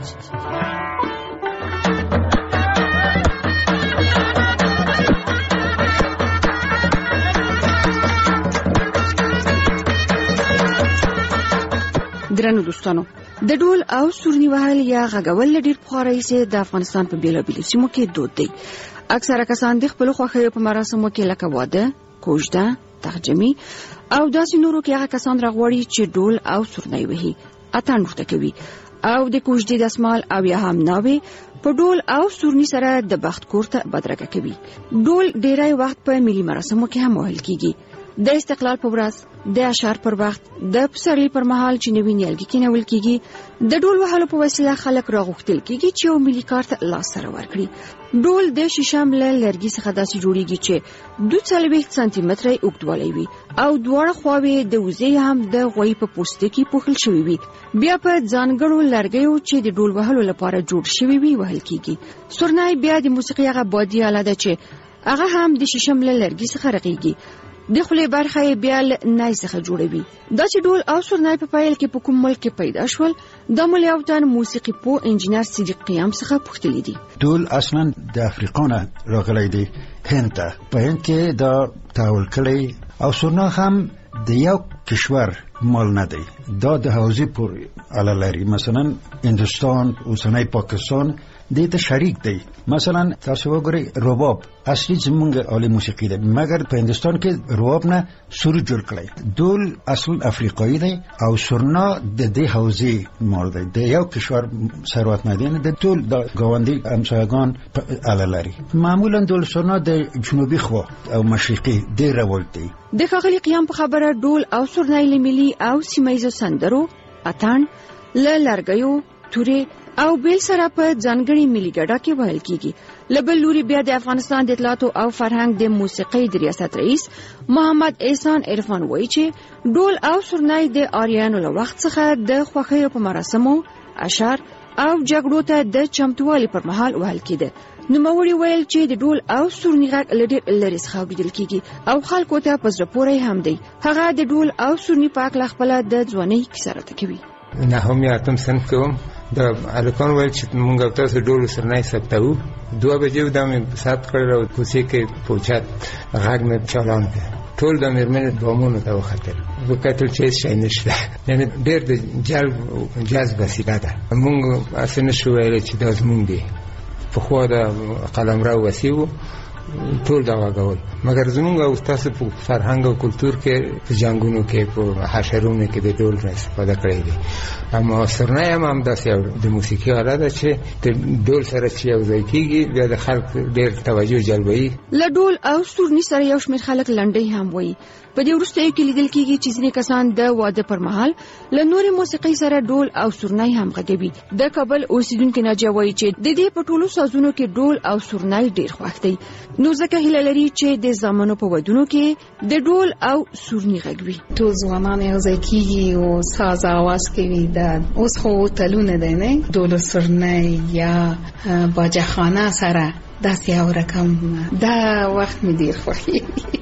درنو دوستانو، د ډول او سورني وهل یا غږول ډیر پخوا راهیسې د افغانستان په بیلابیلو سیمو کې دود دی. اکثره کسان د خپلو خوښیو په مراسمو کې لکه واده، کوژده، تهجمي او داسې نورو کې هغه کسان راغواړي چې ډول او سورني وهي، اتڼ ورته کوي او د کوژدې دستمال او یا هم ناوې په ډول او سورني سره د بخت کور ته بدرګه کوي. ډول ډیری وخت په ملي مراسمو کې هم وهل کیږي. د استقلال په ورځ، د اشعار پر وخت، د پسرلي پر مهال چې نوي نیالګي کینول کیږي. د ډول وهلو په وسیله خلک راغوښتل کیږي چې یو ملي کار ته لاس سره ورکړي. ډول د شیشم له لرګي څخه داسې جوړیږي چې دوه څلوېښت سانتي متره اوږدوالی وي او دواړه خواوې د وزې هم د غوی په پوستکي پوښل شوي وي. بیا په ځانګړو لرګیو چې د ډول وهلو لپاره جوړ شوي وي وهل کیږي. سورني بیا د موسیقي هغه بادي آله ده چې هغه هم د شیشم له لرګي څخه رغیږي. د خولې برخه یې بیا له نای څخه جوړوي. دا چې ډول او سورني په پیل کې په کوم ملک کې پیدا شول، د ملي تن موسیقي پوه انجینر صدیق قیام څخه پوښتلی دي. ډول اصلا د افریقا نه راغلی دی هند ته. په هند کې دا تحول کړی او سورنا هم د یو کشور مال نه دی، دا د حوزې پورې اړه لري. مثلا هندوستان، اوسنی پاکستان دې ته شریک دی. مثلا تاسو وګورئ رباب اصلي زمونږ عالی موسیقي ده، مګر په هندوستان کې رباب نه سور جوړ کړی. ډول اصل افریقایي دی او سورنا د دې حوزې مال دی، د یو کشور ثروت نه دی، د ټول د ګاونډي همسایگان اړه لري. معمولا ډول سورنا د جنوبي خوا او مشرقي ډېر رواج دی. د ښاغلي قیام په خبره ډول او سورني له ملي او سیمایي سندرو، اتڼ، له لرګیو، تورې او بیل سره په ځانګړي ملي ګډه کې وهل کیږي. له بل لوري بیا د افغانستان د اطلاعات او فرهنګ د موسیقۍ د ریاست رئیس محمد احسان عرفان وایي چې ډول او سورني د آریانو له وخت څخه د خوښیو په مراسمو، اشعار او جګړو ته د چمتووالي پر مهال وهل کېده. نوموړي ویل چې د ډول او سورني غږ له ډېر لرې څخه اورېدل کېږي او خلکو ته په زړه پورې هم دی. هغه د ډول او سورني په هکله خپله د ځوانۍ کیسه راته کوي. نهم یا اتم صنف کوم د الکان ویل چې مونږ تاسو ډول سورني ثبتو. دوه بجې د مې سات کړل او کوڅې کې پوچات غږ مې چالان کړ. ټول د مېرمنې دومونو ته وختل. وکړل چې شي نشته، یعنی ډېر د جلب جذب وسیله ده. مونږ اسنه شو ویل چې دا زمونږ دی. په خو د قلمرو وسیو ټول دا وګول، مګر زمونږ او تاسو په فرهنګ او کلچر کې په جنگونو کې په حشرونو کې د ډول استفاده کړې دي. اما سورني هم هم داسې د موسیقي آله ده چې د ډول سره چې یو ځای کېږي بیا د خلک ډېر توجه جلبوي. له ډول او سورني سره یو شمېر خلک لنډۍ هم وایي. په دې وروستیو کې لیدل کېږي چې ځینې کسان د واده پر مهال له نورې موسیقۍ سره ډول او سورني هم غږوي. د کابل اوسیدونکي ناجیه وایي چې د دې په ټولو سازونو کې ډول او سورني ډېر خوښ دی، نو ځکه هیله لري چې د زامنو په ودونو کې د ډول او سورني غږ وي. ټول ځوانان یو ځای کېږي او ساز اواز کوي. دا اوس خو هوټلونه دی نه، ډول سورني یا باجخانه سره داسې یو رقم دا وخت مې ډېر خوښېږي.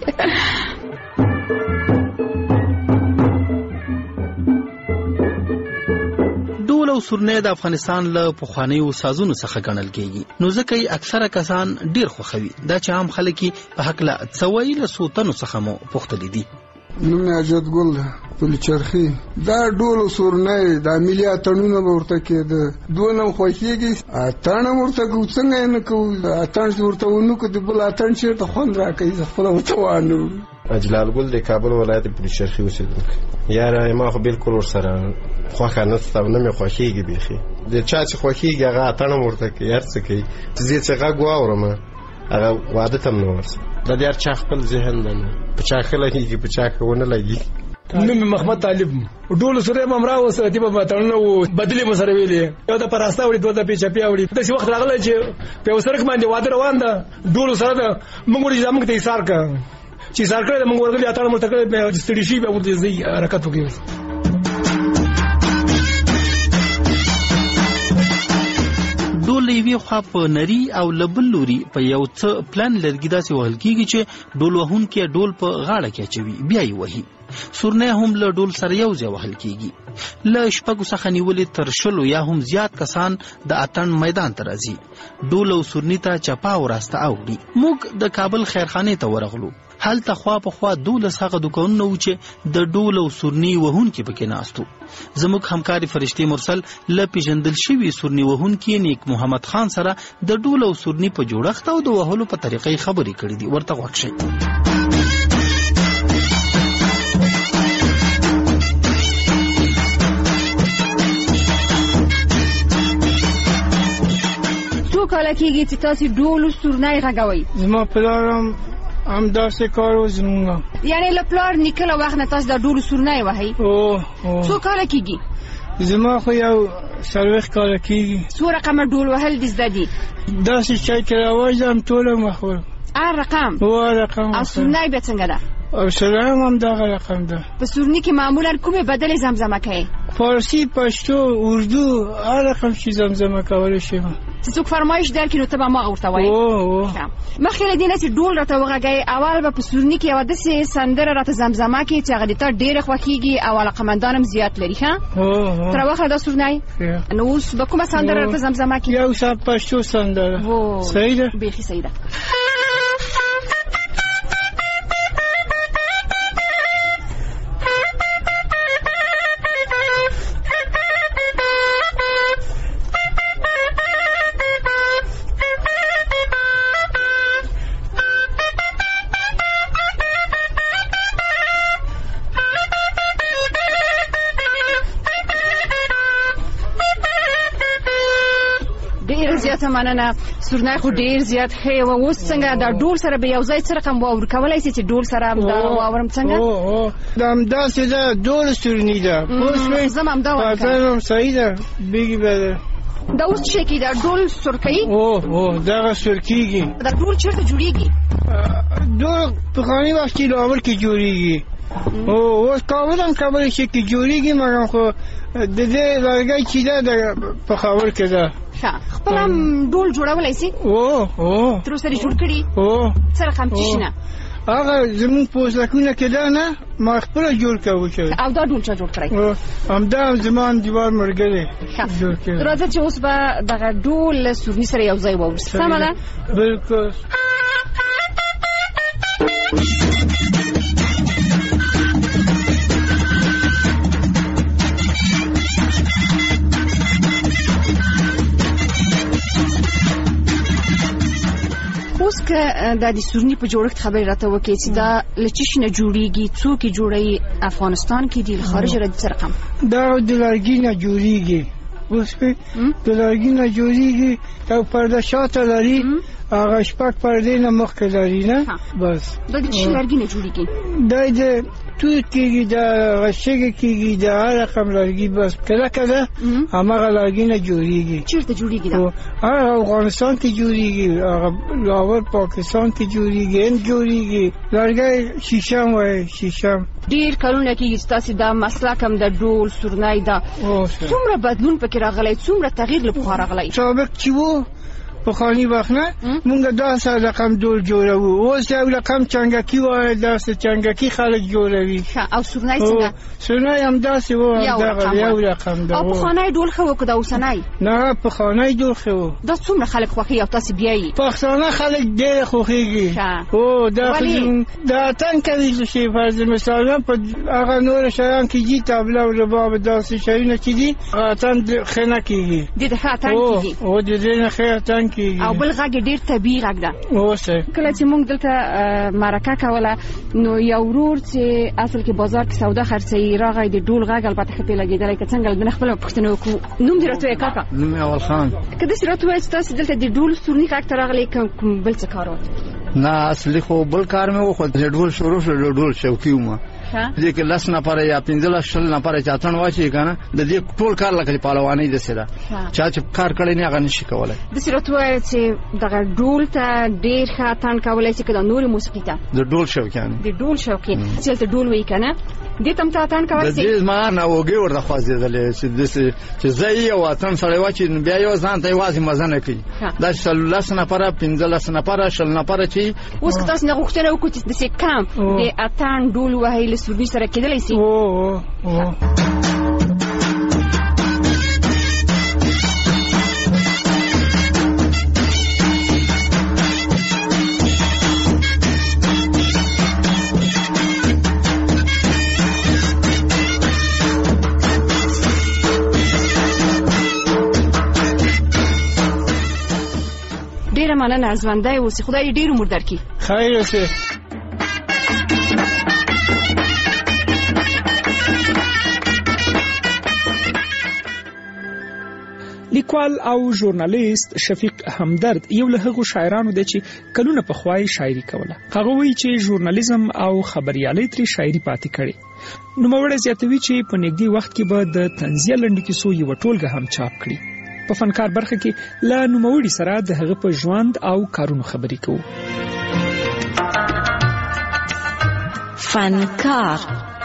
ډول او سورني د افغانستان له پخوانیو سازونو څخه ګڼل کېږي، نو ځکه یې اکثره کسان ډېر خوښوي. دا چې عام خلک په هکله څه وایي له څو تنو څخه مو پوښتلي دي. نوم یې اجد ګل ده پل چرخي. دا ډول سورنۍ دا ملي اتڼونه به ورته کېده، دونه هم خوښېږي. اتڼ هم ورته کوو، څنګه یې نه کوو؟ اتڼ چې ورته ونه کړو د بل اتڼ چېرته خوند راکوي، زه خپله ورته وانه. اجلال ګل د کابل ولایت پل چرخي اوسېدونکی. یاره ما خو بالکل ورسره خوښه نشته او نه مې خوښېږي بیخي. د چا چې خوښېږي هغه اتڼ هم ورته کوي، هر څه کوي. چې زه چې غږ واورم هغه عادت هم نه ورسره. دا د هر چا خپل ذهن ده، په چا ښه لګېږي په چا ښه ونه لګي. نوم مې محمد طالب. ډول سره یې ممرا و سره تیبه ماتړنه و بدلې مو سره ویلې، یو د پراسته وړي دوه د پیچپیا وړي. داسې وخت راغلی چې په یو سړک باندې واده روان ده، ډول سره ده موږ ورې زموږ ته ایثار کړه چې ایثار کړی د موږ ورغلي اتڼ مو ته کړی، بیا ستړي شي بیا ورته ځي حرکت وکړي. ډول یوې خوا په نري او له بل لوري په یو څه پلان لرګي داسې وهل کېږي چې ډول وهونکی ډول په غاړه کې اچوي بیا یې وهي. سورنۍ هم له ډول سره یو ځای وهل کېږي. له شپږو څخه نیولې تر شلو یا هم زیات کسان د اتڼ میدان ته راځي، ډول او سورني ته چپا او راسته اوړي. موږ د کابل خیرخانې ته ورغلو. هلته خوا په خوا دولس هغه دوکانونه وو چې د ډول او سورني وهونکي پکې ناست وو. زموږ همکاري فرشتې مرسل له پیژندل شوي سورني وهونکي نیک محمد خان سره د ډول او سورني په جوړښت او د وهلو په طریقې خبرې کړې دي. ورته غوږ شئ. څو کاله کېږي چې تاسو ډول او سورنۍ غږوئ؟ زما پلار هم همداسې کار و زموږ. یعنې له پلار نیکه له وخت نه تاسو د ډول سورنۍ وهئ؟ او څو کاله کېږي؟ زما خو یو څلوېښت کاله کېږي. څو رقمه ډول وهل دې زده دي؟ داسې چای کې راوځم ټوله مخور. هر رقم؟ هو هر رقم. او سورنۍ بیا څنګه ده؟ او سورنۍ هم دغه رقم ده. په سورني کې معمولا کومې بدلې زمزمه کوئ؟ فارسي، پښتو، اردو، هر رقم چې زمزمه کولی شي. چې څوک فرمایش درکړي نو ته به ما ورته وایې. مخکې له دې نه چې ډول راته وغږئ، اول به په سورني کې یوه داسې سندره راته زمزمه کړي چې هغه د تا ډېره خوښېږي او علاقمندان هم زیات لري. ښه تر واخله دا سورنۍ. نو اوس به کومه سندره راته زمزمه کړي؟ یو ساعت پښتو سندره. صحیح ده؟ بیخي صحیح ده. زیاته مننه. سورنۍ خو ډېر زیات ښه وه. اوس څنګه د ډول سره به یو ځای څه رقم واور کولی شي چې ډول سره همدا واورم څنګه؟ دا همداسې ده، ډول سورني ده. پوه شوې؟ زه هم همدا وایم. اتڼ صحیح ده، بیګې به ده. دا اوس څه کېږي؟ دا ډول سور کوي؟ او او دغه سور کېږي. دا ډول چېرته جوړېږي؟ ډول پخواني وخت کې لاهور کې جوړېږي. او اوس کابل هم کولی شي کې جوړېږي، مګر خو د دې لرګی چې ده د پېښور کې ده. خپل هم ډول جوړولی شي؟ او او تر اوسه دې جوړ کړي؟ او څه رقم څه نه؟ هغه زموږ په وسلکونه کې ده نه، ما خپله جوړ کوو. او دا ډول چا جوړ کړی؟ همدا زما انډیوال ملګری جوړ کړی. راځه چې اوس به دغه ډول له سورني سره یو ځای واورو. سمه ده؟ بلکل. اوس که دا د سورني په جوړښت خبرې راته وکړې چې دا له څه شي نه جوړېږي، څوک یې جوړوي؟ افغانستان کې دي، له خارجه راځي. څه رقم؟ دا د لرګي نه جوړېږي. اوس پې د لرګي نه جوړېږي، یو پرده شاته لري، هغه شپږ پردې نه مخکې لري نه. بس دا د څه لرګي نه جوړېږي؟ دا د توت کېږي، د غشګې کېږي، د هر رقم لرګي. بس کله کله هماغه لرګي نه جوړېږي. چېرته جوړېږي دا؟ هغه افغانستان کې جوړېږي، هغه لاهور پاکستان کې جوړېږي، هند جوړېږي. لرګی شیشم وایي، شیشم. ډېر کلونه کېږي چې تاسې دا مسلک هم د ډول سورنۍ ده. څومره بدلون پکې راغلی، څومره تغییر له پخوا راغلی؟ سابق چې و پخوانی وخت نه مونږ داسې رقم ډول جوړو. اوس یو رقم چنګکی وایي، داسې چنګکی خلک جوړوي. او سورنی څنګه؟ سورنی هم داسې و، یو رقم ده. او پخوانی ډول ښه و که د اوسنی؟ نه پخوانی ډول ښه و. دا څومره خلک خوښوي او تاسې بیایي؟ پښتانه خلک ډېر خوښېږي. او دا دا اتن کوي چې فرض مثال په هغه نور شیان کې دي، طبله او رباب داسې شیونه چې دي اتن ښه نه کېږي. د دې ښه اتن کېږي؟ او د دې نه ښه اتن کېږي. او بل غږ یې ډېر طبیعي غږ ده. اوسه کله چې موږ دلته مرکه کوله نو یو ورور چې اصل کې بازار کې سودا خرڅوي راغی، د ډول غږ البته ښه پې لګېدلی، که څنګه د خپله پوښتنه وکړو. نوم دې راته وایه کاکا؟ نوم یې اول خان. که داسې راته ووایه چې تاسې دلته د ډول سورني غږ ته راغلی کوم بل څه کار و؟ نه اصلي خو بل کار مې وکړ، د ډول شروع شو، د ډول شوقي وم. دې کې لس نفره یا پنځلس شل نفره چې اتڼ واچوي که نه، د دې ټول کار لکه چې پهلوانۍ داسې ده، چا چې کار کړی نه هغه نشي کولی. داسې راته ووایه چې دغه ډول ته ډېر ښه اتڼ کولی شي که د نورې موسیقي ته؟ د ډول شوقیان. د ډول شوقي چې هلته ډول وایي که نه، دې ته هم ته اتڼ کولی شي؟ د دې زما نه اوږې ورته خوځېدلې چې داسې چې زه یې یو اتڼ سړی واچوي نو بیا یو ځان ته یوازې مزه نه کوي. دا چې لس نفره پنځلس نفره شل نفره چې اوس که تاسو نه غوښتنه وکړو چې داسې کم د اتڼ ډول وهی له سوربي سره کېدلی سي؟ او ډېره مننه، ژوندی اوسې، خدای دې ډېر عمر درکړي. خیر اوسې. لیکوال او ژورنالیست شفیق همدرد یو له هغو شاعرانو دی چې کلونه پخوای شاعري کوله. هغه وایي چې ژورنالیزم او خبریالۍ ترې شاعري پاتې کړي. نوموړی زیاتوي چې په نږدې وخت کې به د طنزیه لنډو کیسو یوه ټولګه هم چاپ کړي. په فنکار برخه کې له نوموړي سره د هغه په ژوند او کارونو خبرې کوو. فنکار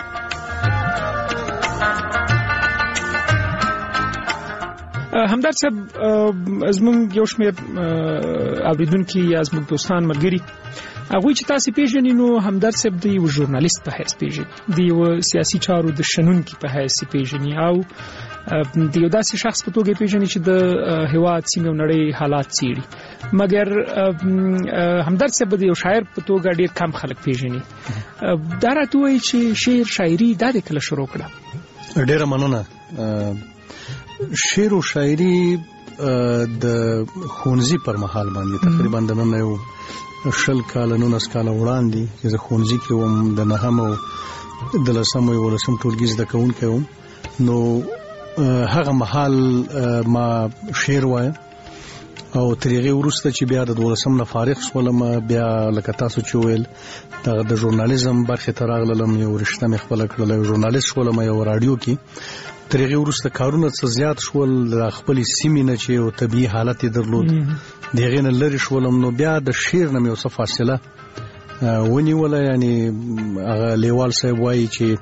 همدرد صاحب زموږ یو شمېر اورېدونکي یا زموږ دوستان ملګري هغوی چې تاسې پیژنئ نو همدرد صاحب د یو ژورنالیست په حیث پیژني، د یو سیاسي چارو د شنونکي په حیث پیژني او د یو داسې شخص په توګه پیژني چې د هېواد سیمې او نړۍ حالات څېړي. مګر همدرد صاحب د یو شاعر په توګه ډېر کم خلک پیژني. دا راته وایي چې شعر شاعري دا دې کله شروع کړه؟ ډېره مننه. شعر او شاعري د ښوونځي پر مهال باندې تقریبا د نن یو شل کاله نولس کاله وړاندې چې زه ښوونځي کې وم، د نهم او د لسم او یولسم ټولګي زده کوونکی وم، نو هغه مهال ما شعر وایم او تر هغې وروسته چې بیا د دولسم نه فارغ شولم، بیا لکه تاسو چې وویل دغه د ژورنالیزم برخې ته راغلم، یو رشته مې خپله کړله، یو ژورنالیست شولم یو راډیو کې. تر هغې وروسته کارونه څه زیات شول، د خپلې سیمې نه چې یو طبیعي حالت یې درلود د هغې نه لرې شولم، نو بیا د شعر نه مې یو څه فاصله ونیوله. یعنې هغه لیوال صاحب وایي چې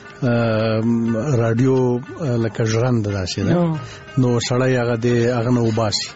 راډیو لکه ژرنده داسې ده، نو سړی هغه د هغه نه وباسي.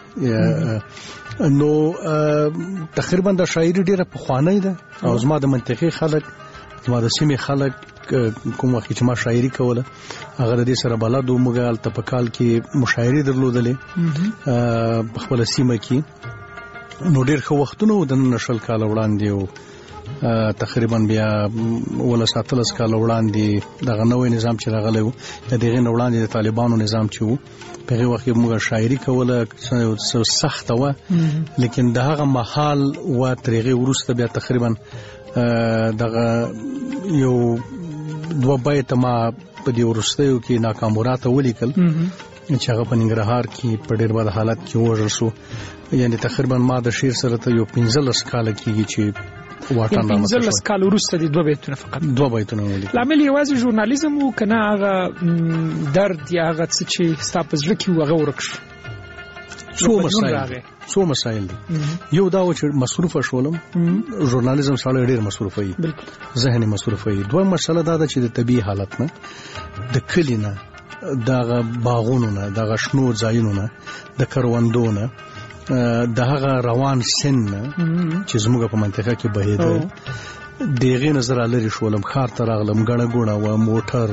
نو تقریبا د شاعري ډېره پخوانۍ ده او زما د منطقې خلک، زما د سیمې خلک کوم وخت چې ما شاعري کوله هغه د دې سره بلد و. موږ هلته په کال کې مشاعرې درلودلې په خپله سیمه کې، نو ډېر ښه وختونه و د نن شل کاله وړاندې و. تقریبا بیا ولس اتلس کاله وړاندې دغه نوی نظام چې راغلی و، د هغې نه وړاندې د طالبانو نظام چې و، په هغې وخت کې موږ شاعري کوله، سخته وه، لیکن د هغه مهال و. تر هغې وروسته بیا تقریبا دغه یو دوه بیته ما په دې وروستیو کې ناکاموراته ولیکل چې هغه په ننګرهار کې په ډېر بد حالت کې ووژل شو. یعنې تقریبا ما د شعر سره ته یو پنځلس کاله کېږي چې واټن رامنځته شوی. پنځلس کاله وروسته دې دوه بیتونه فقط دوه بیتونه ولیکل. لامل یوازې ژورنالیزم و که نه هغه درد یا هغه څه چې ستا په زړه کې و هغه ورک شو؟ څو مسایل څو مسایل دي. یو دا و چې مصروفه شولم، ژورنالیزم سره ډېر مصروفه وي، ذهني مصروفه وي. دوه مسله دا ده چې د طبیعي حالت نه، د کلي نه، دغه باغونو نه، دغه شنو ځایونو نه، د کروندو نه د هغه روان سن چې زموږ په منطقه کې بهیده دغه نظر لري شولم خار ته راغلم غړه ګوڼه و موټر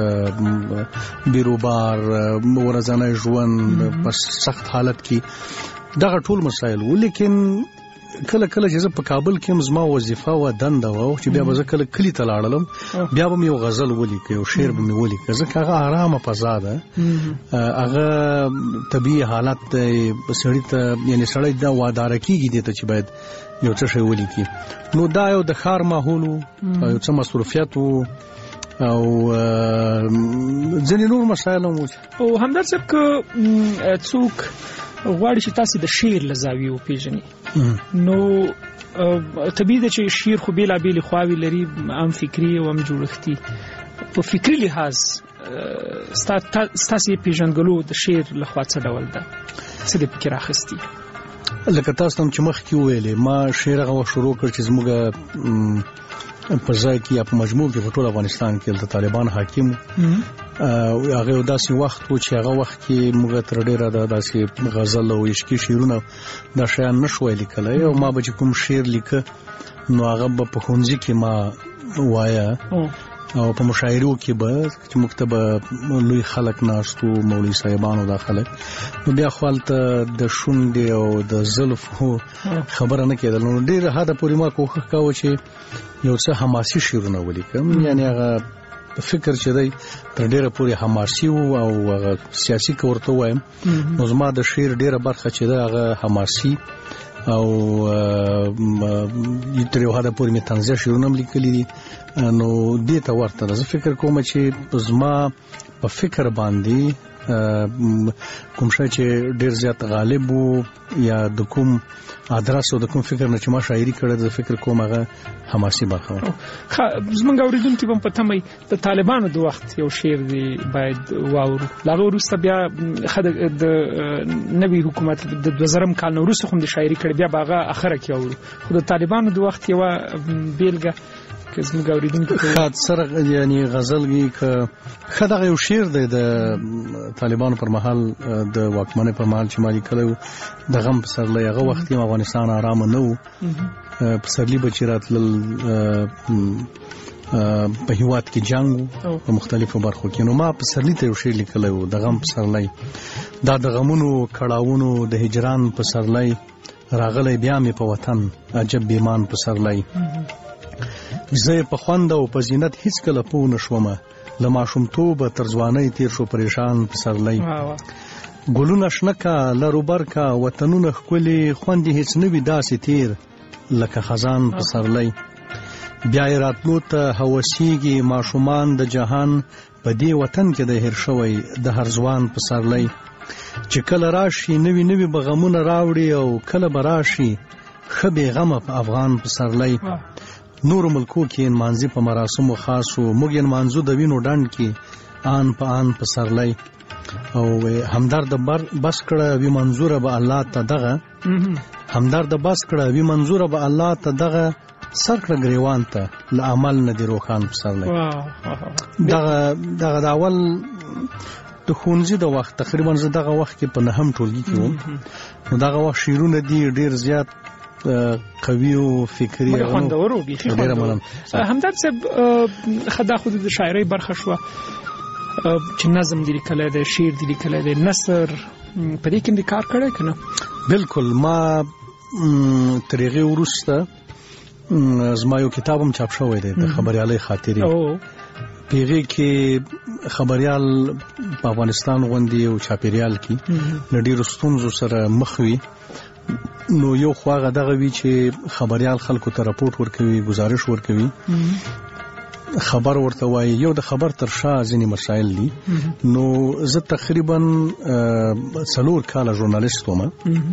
بیروبار ورځنی ژوند په سخت حالت کې دغه ټول مسایل و لیکن کله کله چې په کابل کې زما وظیفه و دنده و چې بیا به کله کلی ته لاړم بیا به یو غزل ولیکم یو شعر به مې ولیکم ځکه هغه آرامه فضا ده هغه طبيعي حالت سړی ته یعنی سړی دا وادار کیږي دته چې باید یو څه شی ولیکي نو دا یو د ښار ماحول او څه مصروفیت او ځینې نور مسایل هم او همدار صاحب که څوک غواړي چې تاسو د شعر لزاویه وپیژنئ نو طبیعي ده چې شعر خو بیلابېلې خواوې لري هم فکري او هم جوړښتي په فکري لحاظ ستاسې پیژندګلو د شعر لخوا څه ډول ده څه دې پکې راخستي لکه تاسو هم چې مخکې وویلې ما شعر هغه شروع کړ چې زموږ په ځای کې یا په مجموع کې په ټول افغانستان کې د طالبان حاکم هغه داسې وخت و چې هغه وخت کې موږ تر ډیره داسې غزل او عشقي شعرونه دا شیان نشوي لیکلای او ما به کوم شعر لیکه نو هغه په ښوونځي کې ما وایا او په مشاعرو کې به چې مکتب لوی خلک ناشتو مولوی صاحبانو داخله نو بیا خپلته د شونډې او د زلف خبره نه کېدل نو ډیر هدا پوری ما کوخه کاوه چې یو څه حماسي شعرونه ولیکم یعنی هغه فکر چې دی تر ډیره پوری حماسي او هغه سیاسي کورته وایم نو زما د شعر ډیره برخه چې دی هغه حماسي او یتر یو هدا پوری می تنزیه شعرونه لیکلي دي نو دې ته ورته زه فکر کوم چې زما په فکر باندې کوم شي چې ډیر زیات غالب وو یا د کوم ادرس او د کوم فکر نه چې ما شاعري کړه د فکر کوم هغه حماسي برخه زمونږ اوریدونکو په پتمې د طالبانو د وخت یو شعر دی باید واورو لاغه وروسته بیا د نوی حکومت د دوه زره کال وروسته هم د شاعري کړه بیا باغه اخره کې اورو خو د طالبانو د وخت یو بیلګه که زموږ اوریدونکو خاط سره یعنی غزلګي ک خدغه یو شعر دی د طالبانو پر مهال د واکمنۍ پر مهال چې مالي کړو د غم په سر له هغه وخت افغانستان آرام نه وو په سرلی بچرات ل په هیواد کې جنگ په مختلفو برخو کې نو ما په سرلی ته یو شعر لیکلی و د غم په سرلی دا د غمونو کړهونو د هجران په سرلی راغلی بیا مې په وطن عجب بیمان په سرلی زه په خوند او په زینت هیڅ کله پوه نشومه له ماشومتوب تر ځوانۍ تیر شو پریشان په سرلی ګلونه شنه کا لروبر کا وطنونه ښکلي خوندې هیڅ نه وي داسې تیر لکه خزان په سرلی بیا یې راتلو ته هوسیږي ماشومان د جهان په دې وطن کې د هیر شوی د هر ځوان په سرلی چې کله راشي نوي نوي بغمونه راوړي او کله به راشي ښه بېغمه په افغان په سرلی نور ملکو کې انمانځي په مراسمو خاصو موږ انمانځو د وینو ډنډ کې آن په آن په سرلی او همدارد بس کړه وی منظوره به الله ته دغه همدارد بس کړه وی منظوره به الله ته دغه سر کړه گریوان ته ل عمل نه دی روخان په سرلی دغه دغه د اول د خونځي د وخت تقریبا زه دغه وخت کې په نهم ټولګي کې وم نو دغه وخت شیرونه دی ډیر زیات قوي او فکری او خوندورو بيخي همدار صاحب خدا خود د شاعرۍ برخه شو چې نظم دی لیکل دی شعر دی لیکل دی نثر په دې کې د کار کړی کنه بالکل ما ترغه ورسته زما یو کتاب هم چاپ شوی دی د خبريالۍ خاطرې پیغه کې خبريال په افغانستان غونډي او چاپیریال کې لډیر ستونزو سره مخ وي نو یو خواغه دغه وی چې خبريال خلکو ته راپورټ ورکوي گزارش ورکوي خبر ورته وایي یو د خبر تر شا ځینې مسایل دي نو زه تقریبا څلور کاله ژورنالیست وم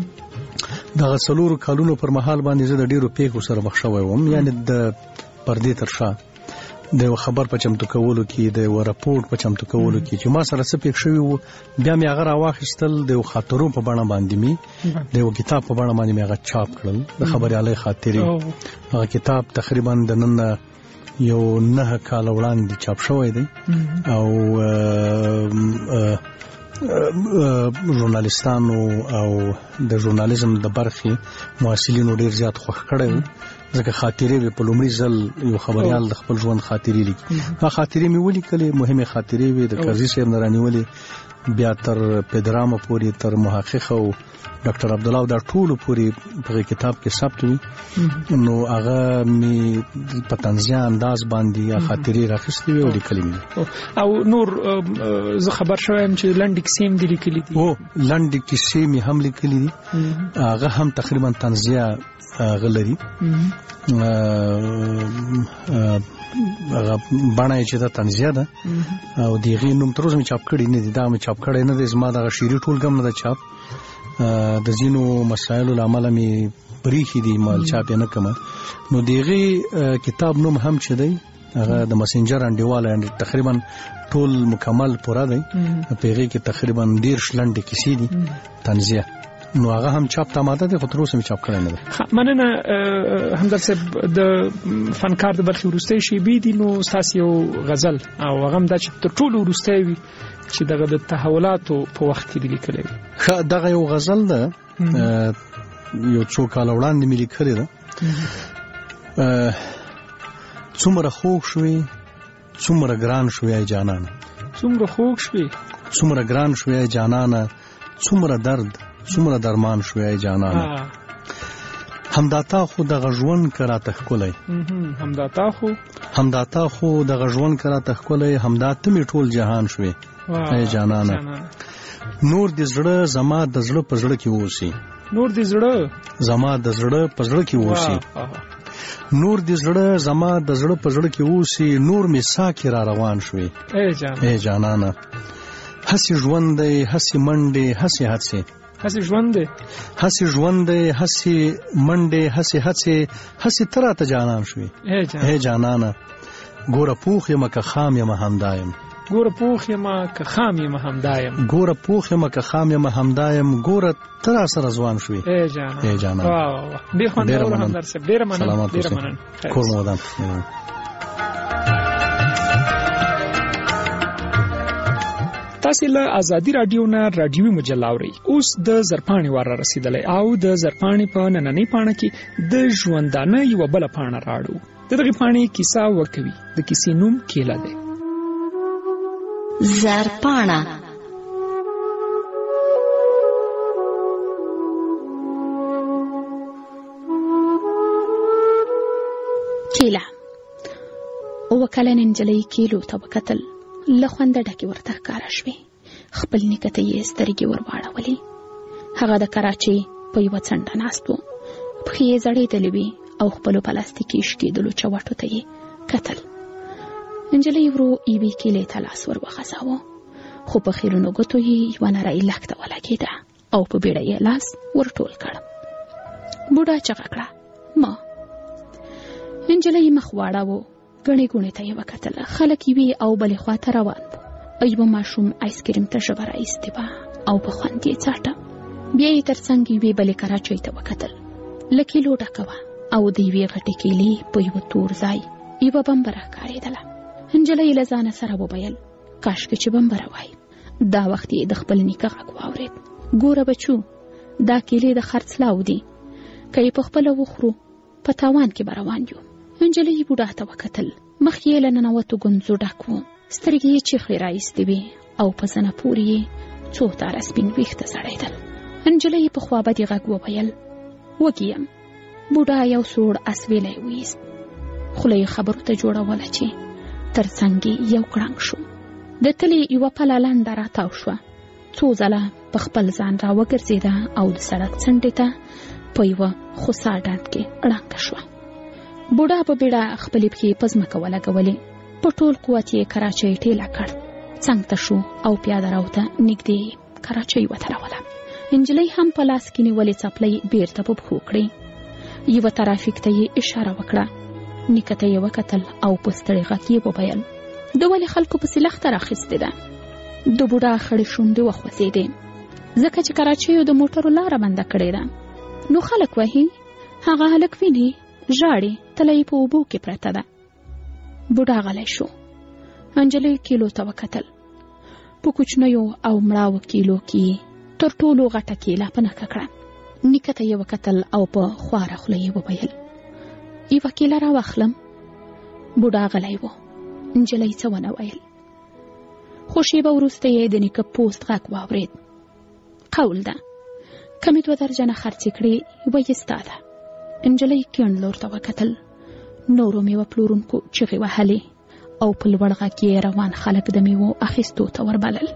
دغه څلور کالونو پر مهال باندې زه د ډیرو پیښو سره مخ شوی وم یعنی د پردې تر شا د خبر په چمتو کولو کې د راپورټ په چمتو کولو کې چې ما سره څه پېښ شوی وو بیا مې هغه راواخیستل د خاطرو په بڼه باندې می د یو کتاب په بڼه باندې مې هغه چاپ کړل د خبريالۍ خاطرې هغه کتاب تقریبا د نن یو نه کال وړاندې چاپ شوی دی او ژورنالیستانو او د ژورنالیزم د برخې محصلینو ډیر زیات خوښ کړی ځکه خاطرې په لومړي ځل یو خبريال د خپل ژوند خاطرې لیکي. هغه خاطرې مې ولیکلې، مهمه خاطرې وې د قرضي صاحب نه رانیولې، بیا تر پدرامه پورې، تر محقق او ډاکټر عبدالله دا ټول پورې په کتاب کې ثبت وي. نو هغه می په طنزیه انداز باندې خاطرې راخستې وي او لیکلې وي. او نور زه خبر شوم چې لنډ کیسې هم دي لیکلې دي. او لنډ کیسې می هم لیکلې دي، هغه هم تقریبا طنزیه غلري. هغه باندې چې دا طنزیه ده او دغه نوم تر اوسه چاپ کړی نه دي، دا مې چاپ کړی نه دی، زما د شعري ټولګم نه ده چاپ. د زینو مسایلو لامل می بریخي دي مال چاپ نه کما. نو دغه کتاب نوم هم چې دی هغه د مسنجر انډیواله تقریبا ټول مکمل پورا دی، په هغه کې تقریبا ډیر شلند کیسې دي طنزیه. نو هغه هم چاپ تماده ده، خو تر اوسه می چاپ کړی نه ده. مننه همدرد صاحب. د فنکار د برخې وروستۍ شی بي دي نو تاسو یو غزل او هغه د تر ټولو وروستۍ وي چې دغه د تحولاتو په وخت کې لیکلې وي. دغه یو غزل ده یو څو کال وړاندې مې لیکلې ده. څومره خوږ شوې څومره ګران شوې جانان، څومره خوږ شوې څومره ګران شوې جانان، څومره درد څومره درمان شوې جانان. همداتا خو د غژوند کرا تخکلې همداتا خو همداتا خو د غژوند کرا تخکلې، همداته می ټول جهان شوې ای جانان. نور دې زړه زما د زړه په زړه کې ووسی، نور دې زړه زما د زړه په زړه کې ووسی، نور دې زړه زما د زړه په زړه کې ووسی، نور می ساکي را روان شوې ای جان ای جانان. هسي ژوند دی هسي منډه هسي هڅه، هسي ژوند دی هسي ژوند دی هسي منډه هسي هڅه، هسي ترا ته جانان شوې ای جانان. ګوره پوخ یم که خام یم همدایم، ګوره پوخ یم که خام یم همدایم، ګوره پوخ یم که خام یم همدایم، ګوره ترا سره ځوان شوې ای جانان ای جانان. واه واه ډیر خوندور همدرد صاحب، ډیر مننه ډیر مننه. کور مودان. تاسو له ازادي رادیو نه رادیوي مجله اورئ. اوس د زرپاڼې وار رسیدلې او د زرپاڼې په نننۍ پاڼه کې د ژوندانه یو بل پاڼه راړو. دغه پاڼې کیسه ورکوي. د کیسې نوم کیله ده. زرپاڼه کیله وکلن انجلۍ کیلو ته وکتل، له خونده ډکې ورته ښکاره شوې. خپل نیکه ته یې سترګې ورواړولې. هغه د کراچۍ په یوه څنډه ناست و، پښې یې ځړېدلې وې او خپلو پلاستیکي شکېدلو چوټو ته یې کتل. نجلۍ ورو یوې کیلې ته لاس ور وغځاوه، خو په خیرونو ګوتو یې یوه نرۍ لښته ولګېده او په بیړه یې لاس ور ټول کړ. بوډا چغه کړه ما. نجلۍ مخ واړاوه، ګڼې ګوڼې ته یې وکتل. خلک یوې او بلې خوا ته روان وو. یوه ماشوم آیسکریم ته ژبه راایستې وه او په خوند یې څاټه. بیا یې تر څنګ یوې بلې کراچۍ ته وکتل. له کیلو ډکه وه او د یوې غټې کیلې په یوه تور ځای یوه بمبه راښکارېدله. نجلۍ له ځانه سره وویل کاشکې چې بمبره وای. دا وخت یې د خپل نیکه غږ واورېد. ګوره بچو، دا کیلې د خرڅلاو دي، که یې پخپله وخورو په تاوان کې به روان یو. نجلۍ بوډا ته وکتل. مخ یې له ننوتو ګونځو ډک و، سترګې یې چیخې راایستې وې او په زنه پورې یې څو تاره سپین ویښته ځړېدل. نجلۍ په خوابدي غږ وویل وږي یم. بوډا یو سوړ اسویلی ویست، خوله یې خبرو ته جوړوله چې تر څنګ یو کړنګ شو. د تلې یوه پله لنډه راتاو شوه، څو ځله په خپل ځان را وګرځېده او د سړک څنډې ته په یوه خوسا ډنډ کې ړنګه شوه. بوډا په بیړه خپلې پښې په ځمکه ولګولې. په ټول قوت یې کراچۍ ټیله کړ، څنګ ته شو او پیاده رو ته نږدې کراچۍ ودروله. نجلۍ هم په لاس کې نیولې څپلۍ بیرته په پښو کړې. یوه ترافیک ته یې اشاره وکړه. نیکه ته یې وکتل او په ستړي غږ یې وویل د ولې خلکو پسې لښته راخیستې ده. د بوډا خړې شونډې وخوځېدې، ځکه چې کراچیو د موټرو لاره بنده کړې ده. نو خلک وهي، هغه هلک ویني ژاړي، تله یې په اوبو کې پرته ده. بوډا غلی شو. نجلۍ کیلو ته وکتل. په کوچنیو او مړاو کیلو کې تر ټولو غټه کیله په نښه کړه. نیکه ته یې وکتل او په خواره خوله یې وویل یوه کیله راواخلم. بوډا غلی و. نجلۍ څه ونه ویل، خو شیبه وروسته یې د نیکه پوست غږ واورېد. قول ده که مې دوه درجنه خرڅې کړې ویې ستا ده. نجلۍ کیڼ لور ته وکتل. نورو میوه پلورونکو چغې وهلې او په لوړ غږ یې روان خلک د میوو اخیستو ته وربلل.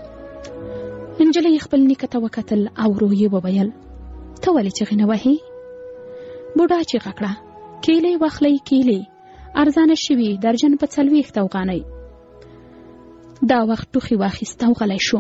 نجلۍ خپل نیکه ته وکتل او ورو یې وویل ته ولې چغې نه وهې؟ بوډا چیغه کړه کیلې واخلئ، کیلې ارزانه شوي، درجن په څلوېښت افغانۍ. دا وخت ټوخي واخیست او غلی شو.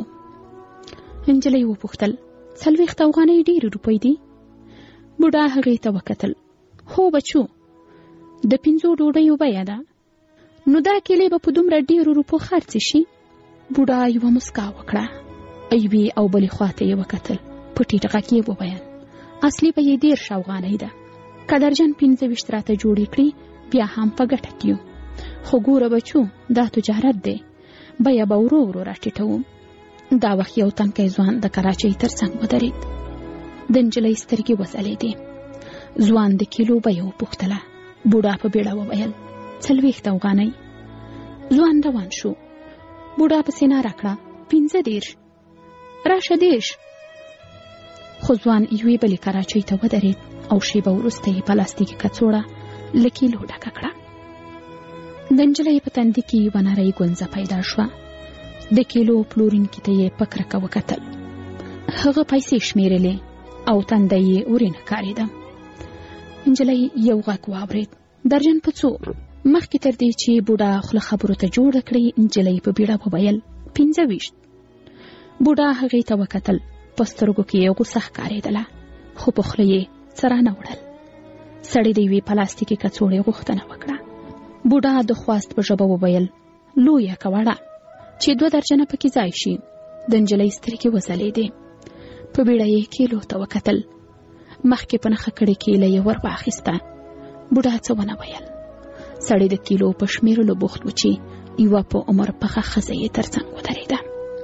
نجلۍ وپوښتل څلوېښت افغانۍ ډېرې روپۍ دي؟ بوډا هغې ته وکتل. هو بچو، د پنځو ډوډیو بیه ده. نو دا کیلې به په دومره ډېرو روپو خرڅې شي؟ بوډا یوه مسکا وکړه. یوې او بلې خواته یې وکتل. په ټیټ غږ یې وویل اصلي به یې دېرش افغانۍ ده. که درجن پنځه ویشت راته جوړې کړي بیا هم په ګټه کې یو. خو ګوره بچو، دا تجارت دی، بیه به ورو ورو راټیټوم. دا وخت یو تنکی ځوان د کراچۍ تر څنګ ودرېد. د نجلۍ سترګې وځلېدې. ځوان د کیلو بیه وپوښتله. بوډا په بیړه وویل څلوېښت افغانۍ. ځوان روان شو. بوډا پسې ناره کړه پنځه دېرش، راشه دېرش. خو ځوان یوې بلې کراچۍ ته ودرېد او شیبه وروسته یې پلاستیکي کڅوړه له کیلو ډکه کړه. د نجلۍ په تندي کې یوه نرۍ ګونځه پیدا شوه. د کیلو پلورونکي ته یې په کرکه وکتل. هغه پیسې شمیرلې او تنده یې ورینه ښکارېده. نجلۍ یو غږ واورېد درجن په څو. مخکې تر دې چې بوډا خوله خبرو ته جوړه کړي نجلۍ په بیړه وویل پنځه ویشت. بوډا هغې ته وکتل. په سترګو کې یې غوسه ښکارېدله، خو په خوله یې څه رانه وړل. سړي د یوې پلاستیکي کڅوړې غوښتنه وکړه. بوډا د خواست په ژبه وویل لویه که وړه، چې دوه درجنه پکې ځای شي. د نجلۍ سترګې وځلېدې. په بیړه یې کیلو ته وکتل. مخکې په نښه کړې کیله یې ور واخیسته. بوډا څه ونه ویل. سړی د کیلو په شمیرلو بوخت و چې یوه په عمر پخه ښځه یې تر څنګ ودرېده.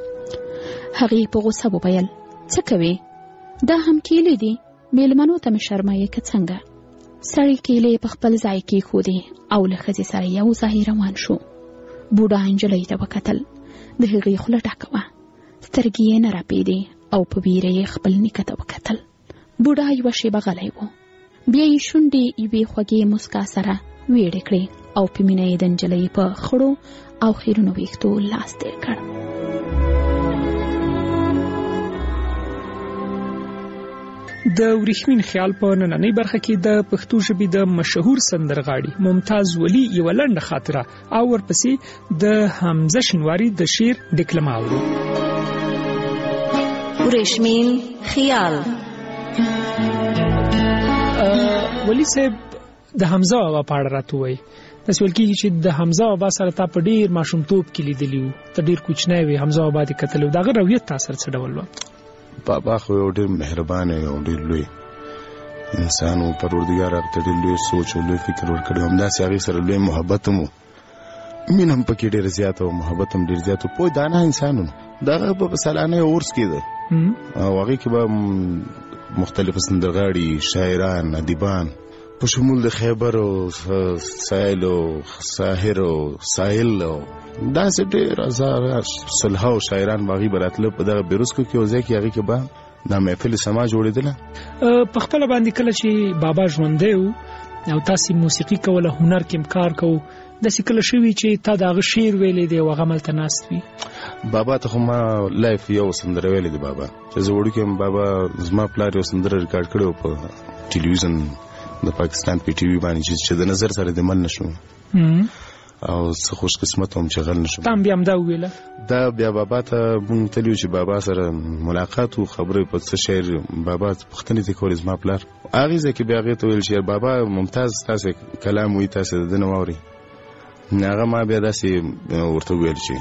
هغې په غوسه وویل څه کوې؟ دا هم کیلې دي، میلمنو ته مې شرمایې که څنګه؟ سړی کیلې په خپل ځای کېښودې او له ښځې سره یو ځای روان شو. بوډا نجلۍ ته وکتل. د هغې خوله ډکه وه. سترګې یې نه رپېدې او په ویره یې خپل نیکه ته وکتل. بوډا یوه شیبه غلی و. بیا یې شونډې یوې خوږې مسکا سره ویړې کړې او په مینه یې د نجلۍ په خړو او خیرونو ویښتو لاس تېر کړ. د ورېښمین خیال په نننۍ برخه کې د پښتو ژبې د مشهور سندرغاړي ممتاز ولی یوه لنډه خاطره او ورپسې د حمزه شینواري د شعر ډکلمه اورو. ورېښمین خیال. ولی صاحب د حمزه بابا په اړه راته ووایي. داسې ویل کېږي چې د حمزه بابا سره تا په ډېر ماشومتوب کې لیدلي وو، ته ډېر کوچنی وې، حمزه بابا دې کتلی و. د هغه رویت تا سره څه ډول وه؟ بابا خو یو ډېر مهربانه او ډېر لوی انسان و. پروردګار هغه ته ډېر لوی سوچ او لوی فکر ورکړی. همداسې هغې سره لوی محبت هم و، مینه هم پکې ډېره زیاته و، محبت هم ډېر زیات و. پوه دانه انسان و. د هغه به په سلانه عرس کې ده او هغې کې به مختلف سندرغاړي، شاعران، ادیبان په شمول د خیبر او سایل او ساحر او سایل او داسې ډېر هزاره صلحه او شاعران به هغې به راتله په دغه بیروسکو کې او ځای کې هغې کې به دا محفل سما جوړېدله. په خپله باندې کله چې بابا ژوندی و او تاسې موسیقي کوله، هنر کې کار کوو، داسې کله شوي چې تا د هغه شعر ویلی دی او هغه هملته ناست وي؟ بابا ته خو ما لایف یو سندره ویلی دی. بابا چې زه وړوکی یم، بابا زما پلار یو سندره ریکارډ کړی و په ټلویزیون د پاکستان په ټي وي باندې چې د نظر سره د من نشو او څه خوش قسمت هم چې غل نشم. تام بیا هم دا وویله؟ دا بیا بابا ته مونږ تللي وو چې بابا سره ملاقات و، خبرې په څه شعر بابا پوښتنې ترې کولې زما پلار. هغې ځای کې بیا هغې ته ویل چې بابا ممتاز تاسې کلام وایي، تاسې د ده نه واورئ. هغه ما بیا داسې ورته وویل چې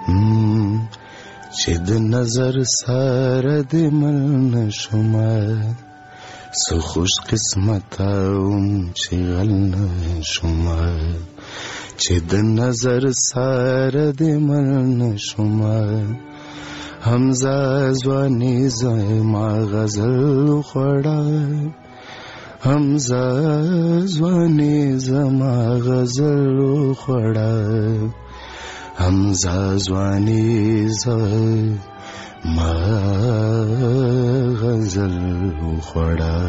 چې د نظر سره د من نشمه څه خوش قسمت هم چې غل نشمه چې د نظر ساره دې مل نشومه حمزه ځواني زما غزل خوړه حمزه ځواني زما غزل خوړه حمزه ځواني زما غزل خوړه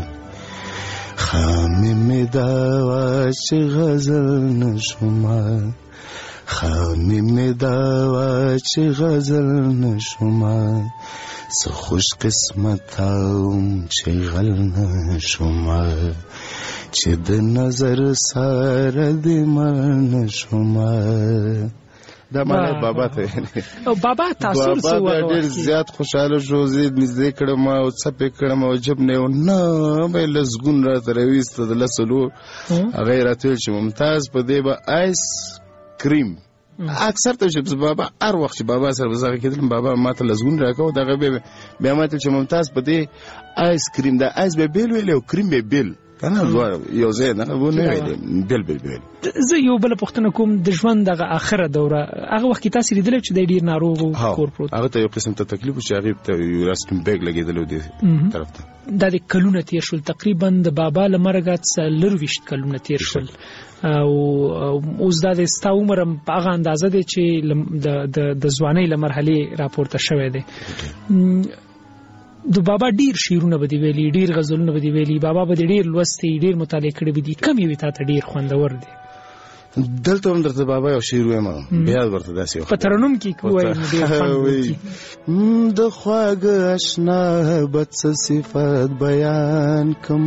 خامې مې دا وه چې غزل نشومه خامې مې دا وه چې غزل نشومه څه خوش قسمته وم چې غل نشومه چې د نظر ساره دې مل نشومه دا معنی بابا ته او بابا تاسو څه وایي ډېر زیات خوشاله شو زه نږدې کړم او څپې کړم او جب نه نه مې لسګون راته راویسته د لسلو هغه یې راته ویل چې ممتاز په دې به آیس کریم اکثر ته چې بابا هر وخت چې بابا سره بزاغه کېدلم بابا ما ته لسګون راکاو دغه بیا ما ته چې ممتاز په دې آیس کریم دا آیس به بیل ویل او کریم به بیل کنه یو ځای نه و نه ویل بیل بیل بیل زه یو بل پوښتنه کوم د ژوند دغه اخره دوره هغه وخت تاسو لیدل چې د ډیر ناروغ او کور پروت هغه ته یو قسم ته تکلیف چې هغه ته یو راستم بیگ لګیدل و دې طرف ته د دې کلونه تیر شول تقریبا د بابا لمرګات سلرويشت کلونه تیر شول او اوس دا د ستا عمر په هغه اندازه دی چې د د ځوانۍ لمرحله راپورته شوه دی د بابا ډیر شعرونه به دی ویلي ډیر غزلونه به دی ویلي بابا به ډیر لوستي ډیر مطالعه کړی به دي کم یو ته ډیر خوندور دی دلته هم درته بابا یو شعر وایم بیا ورته داسې په ترنم کې کوی ډیر خوندور د خواږه آشنا بد صفات بیان کم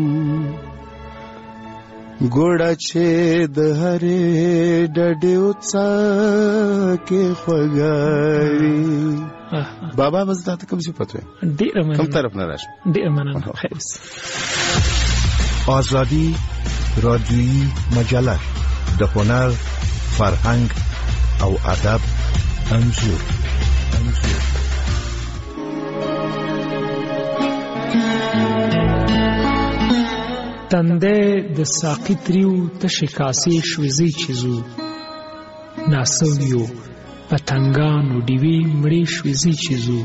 ګوړه چې د هرې ډډې وڅا کې خوږاوي بابا بس دا ته کوم صفت وي ډېر مننه کوم طرف نه راشي ډېر مننه خیر آزادی رادیویی مجله د هنر فرهنګ او ادب انځور انځور تنده د ساقي تریو تشې کاسې شویزې چیزو ناسویو پتنګانو ډیوې مړې شویزې چیزو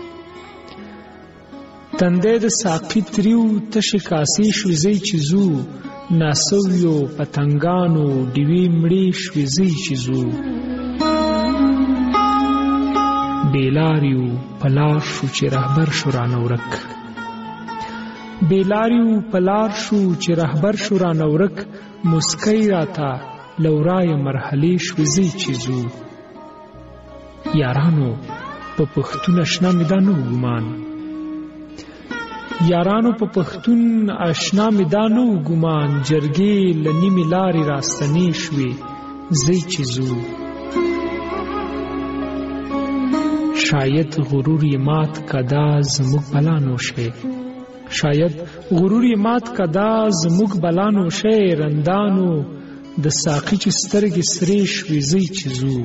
تنده د ساقي تریو تشې کاسې شویزې چیزو ناسویو پتنګانو ډیوې مړې شویزې چیزو بیلاریو پلار شو چې رهبر شو رانه ورک بیلاریو پلار شو چې رهبر شو رانه ورک مسکی راته لورای مرحلې شویزې چیزو یارانو په پښتون آشنا مې دا نه و ګمان یارانو په پښتون آشنا مې دا نه و ګمان جرګې له نیمې لارې راستنې شوې زی چیزو شاید غرور یې مات کدا زموږ بلا نوشې شاید غرور یې مات کدا زموږ بلا نوشې رندانو د ساقي چې سترګې سرې شوې زی چیزو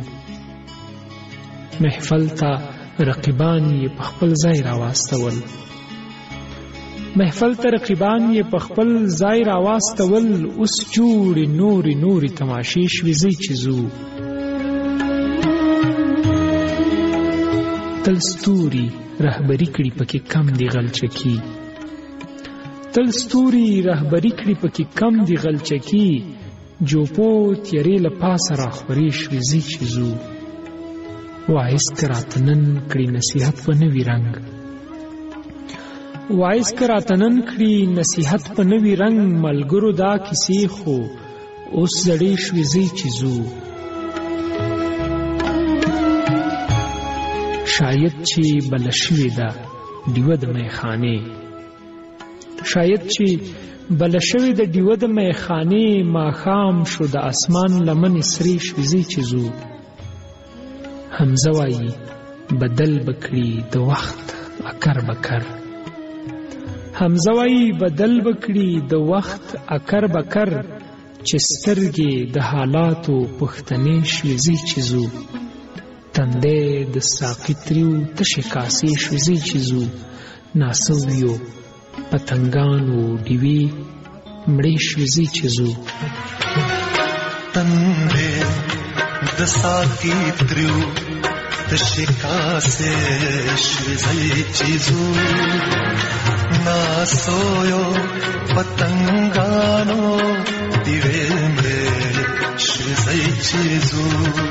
محفل ته رقیبان یې په خپل ځای راواستول محفل ته رقیبان یې په خپل ځای راواستول اوس جوړې نورې نورې تماشې شوې زی چیزو تل ستوري رهبري کړي پکې کم دي غلچکی تل ستوري رهبري کړي پکې کم دي غلچکی جوپو تیرې له پاسه راخورې شوې زی چیزو وایس کراتنن کړي نصیحت په نوي رنگ وایس کراتنن کړي نصیحت په نوي رنگ ملګرو دا کیسې خو اوس زړې شوې زی چیزو شاید چې بل شوې ده ډیوه د میخانې شاید چې بل شوې ده ډیوه د میخانې ماښام شو د اسمان لمنې سرې شوې زی چیزو حمزه وایي بدل بکړي د وخت اکر بکر حمزه وایي بدل بکړي د وخت اکر بکر چې سترګې د حالاتو پښتنې شوې زی چیزو تنده د ساقي تریو تشې کاسې شوې زی چیزو ناسویو پتنګانو ډیوې مړې شوې زی چیزو تندې د ساقي تریو د شکاسه شوزای چیزو ناسویو پتنگانو دیوے مړې شوزای چیزو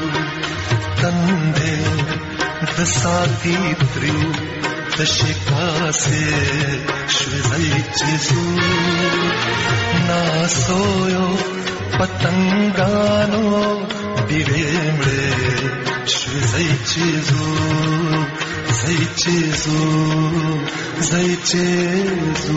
تندې د ساقي تریو د شکاسه شوزای چیزو ناسویو پتنگانو دیوے مړې شوزای چیزو زای چیزو زای چیزو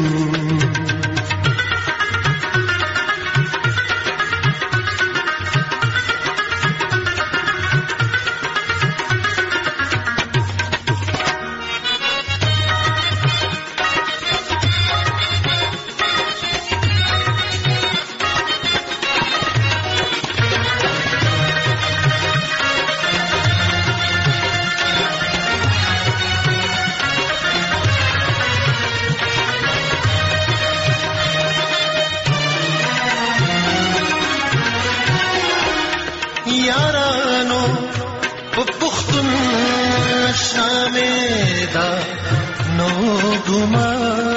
نو ګمان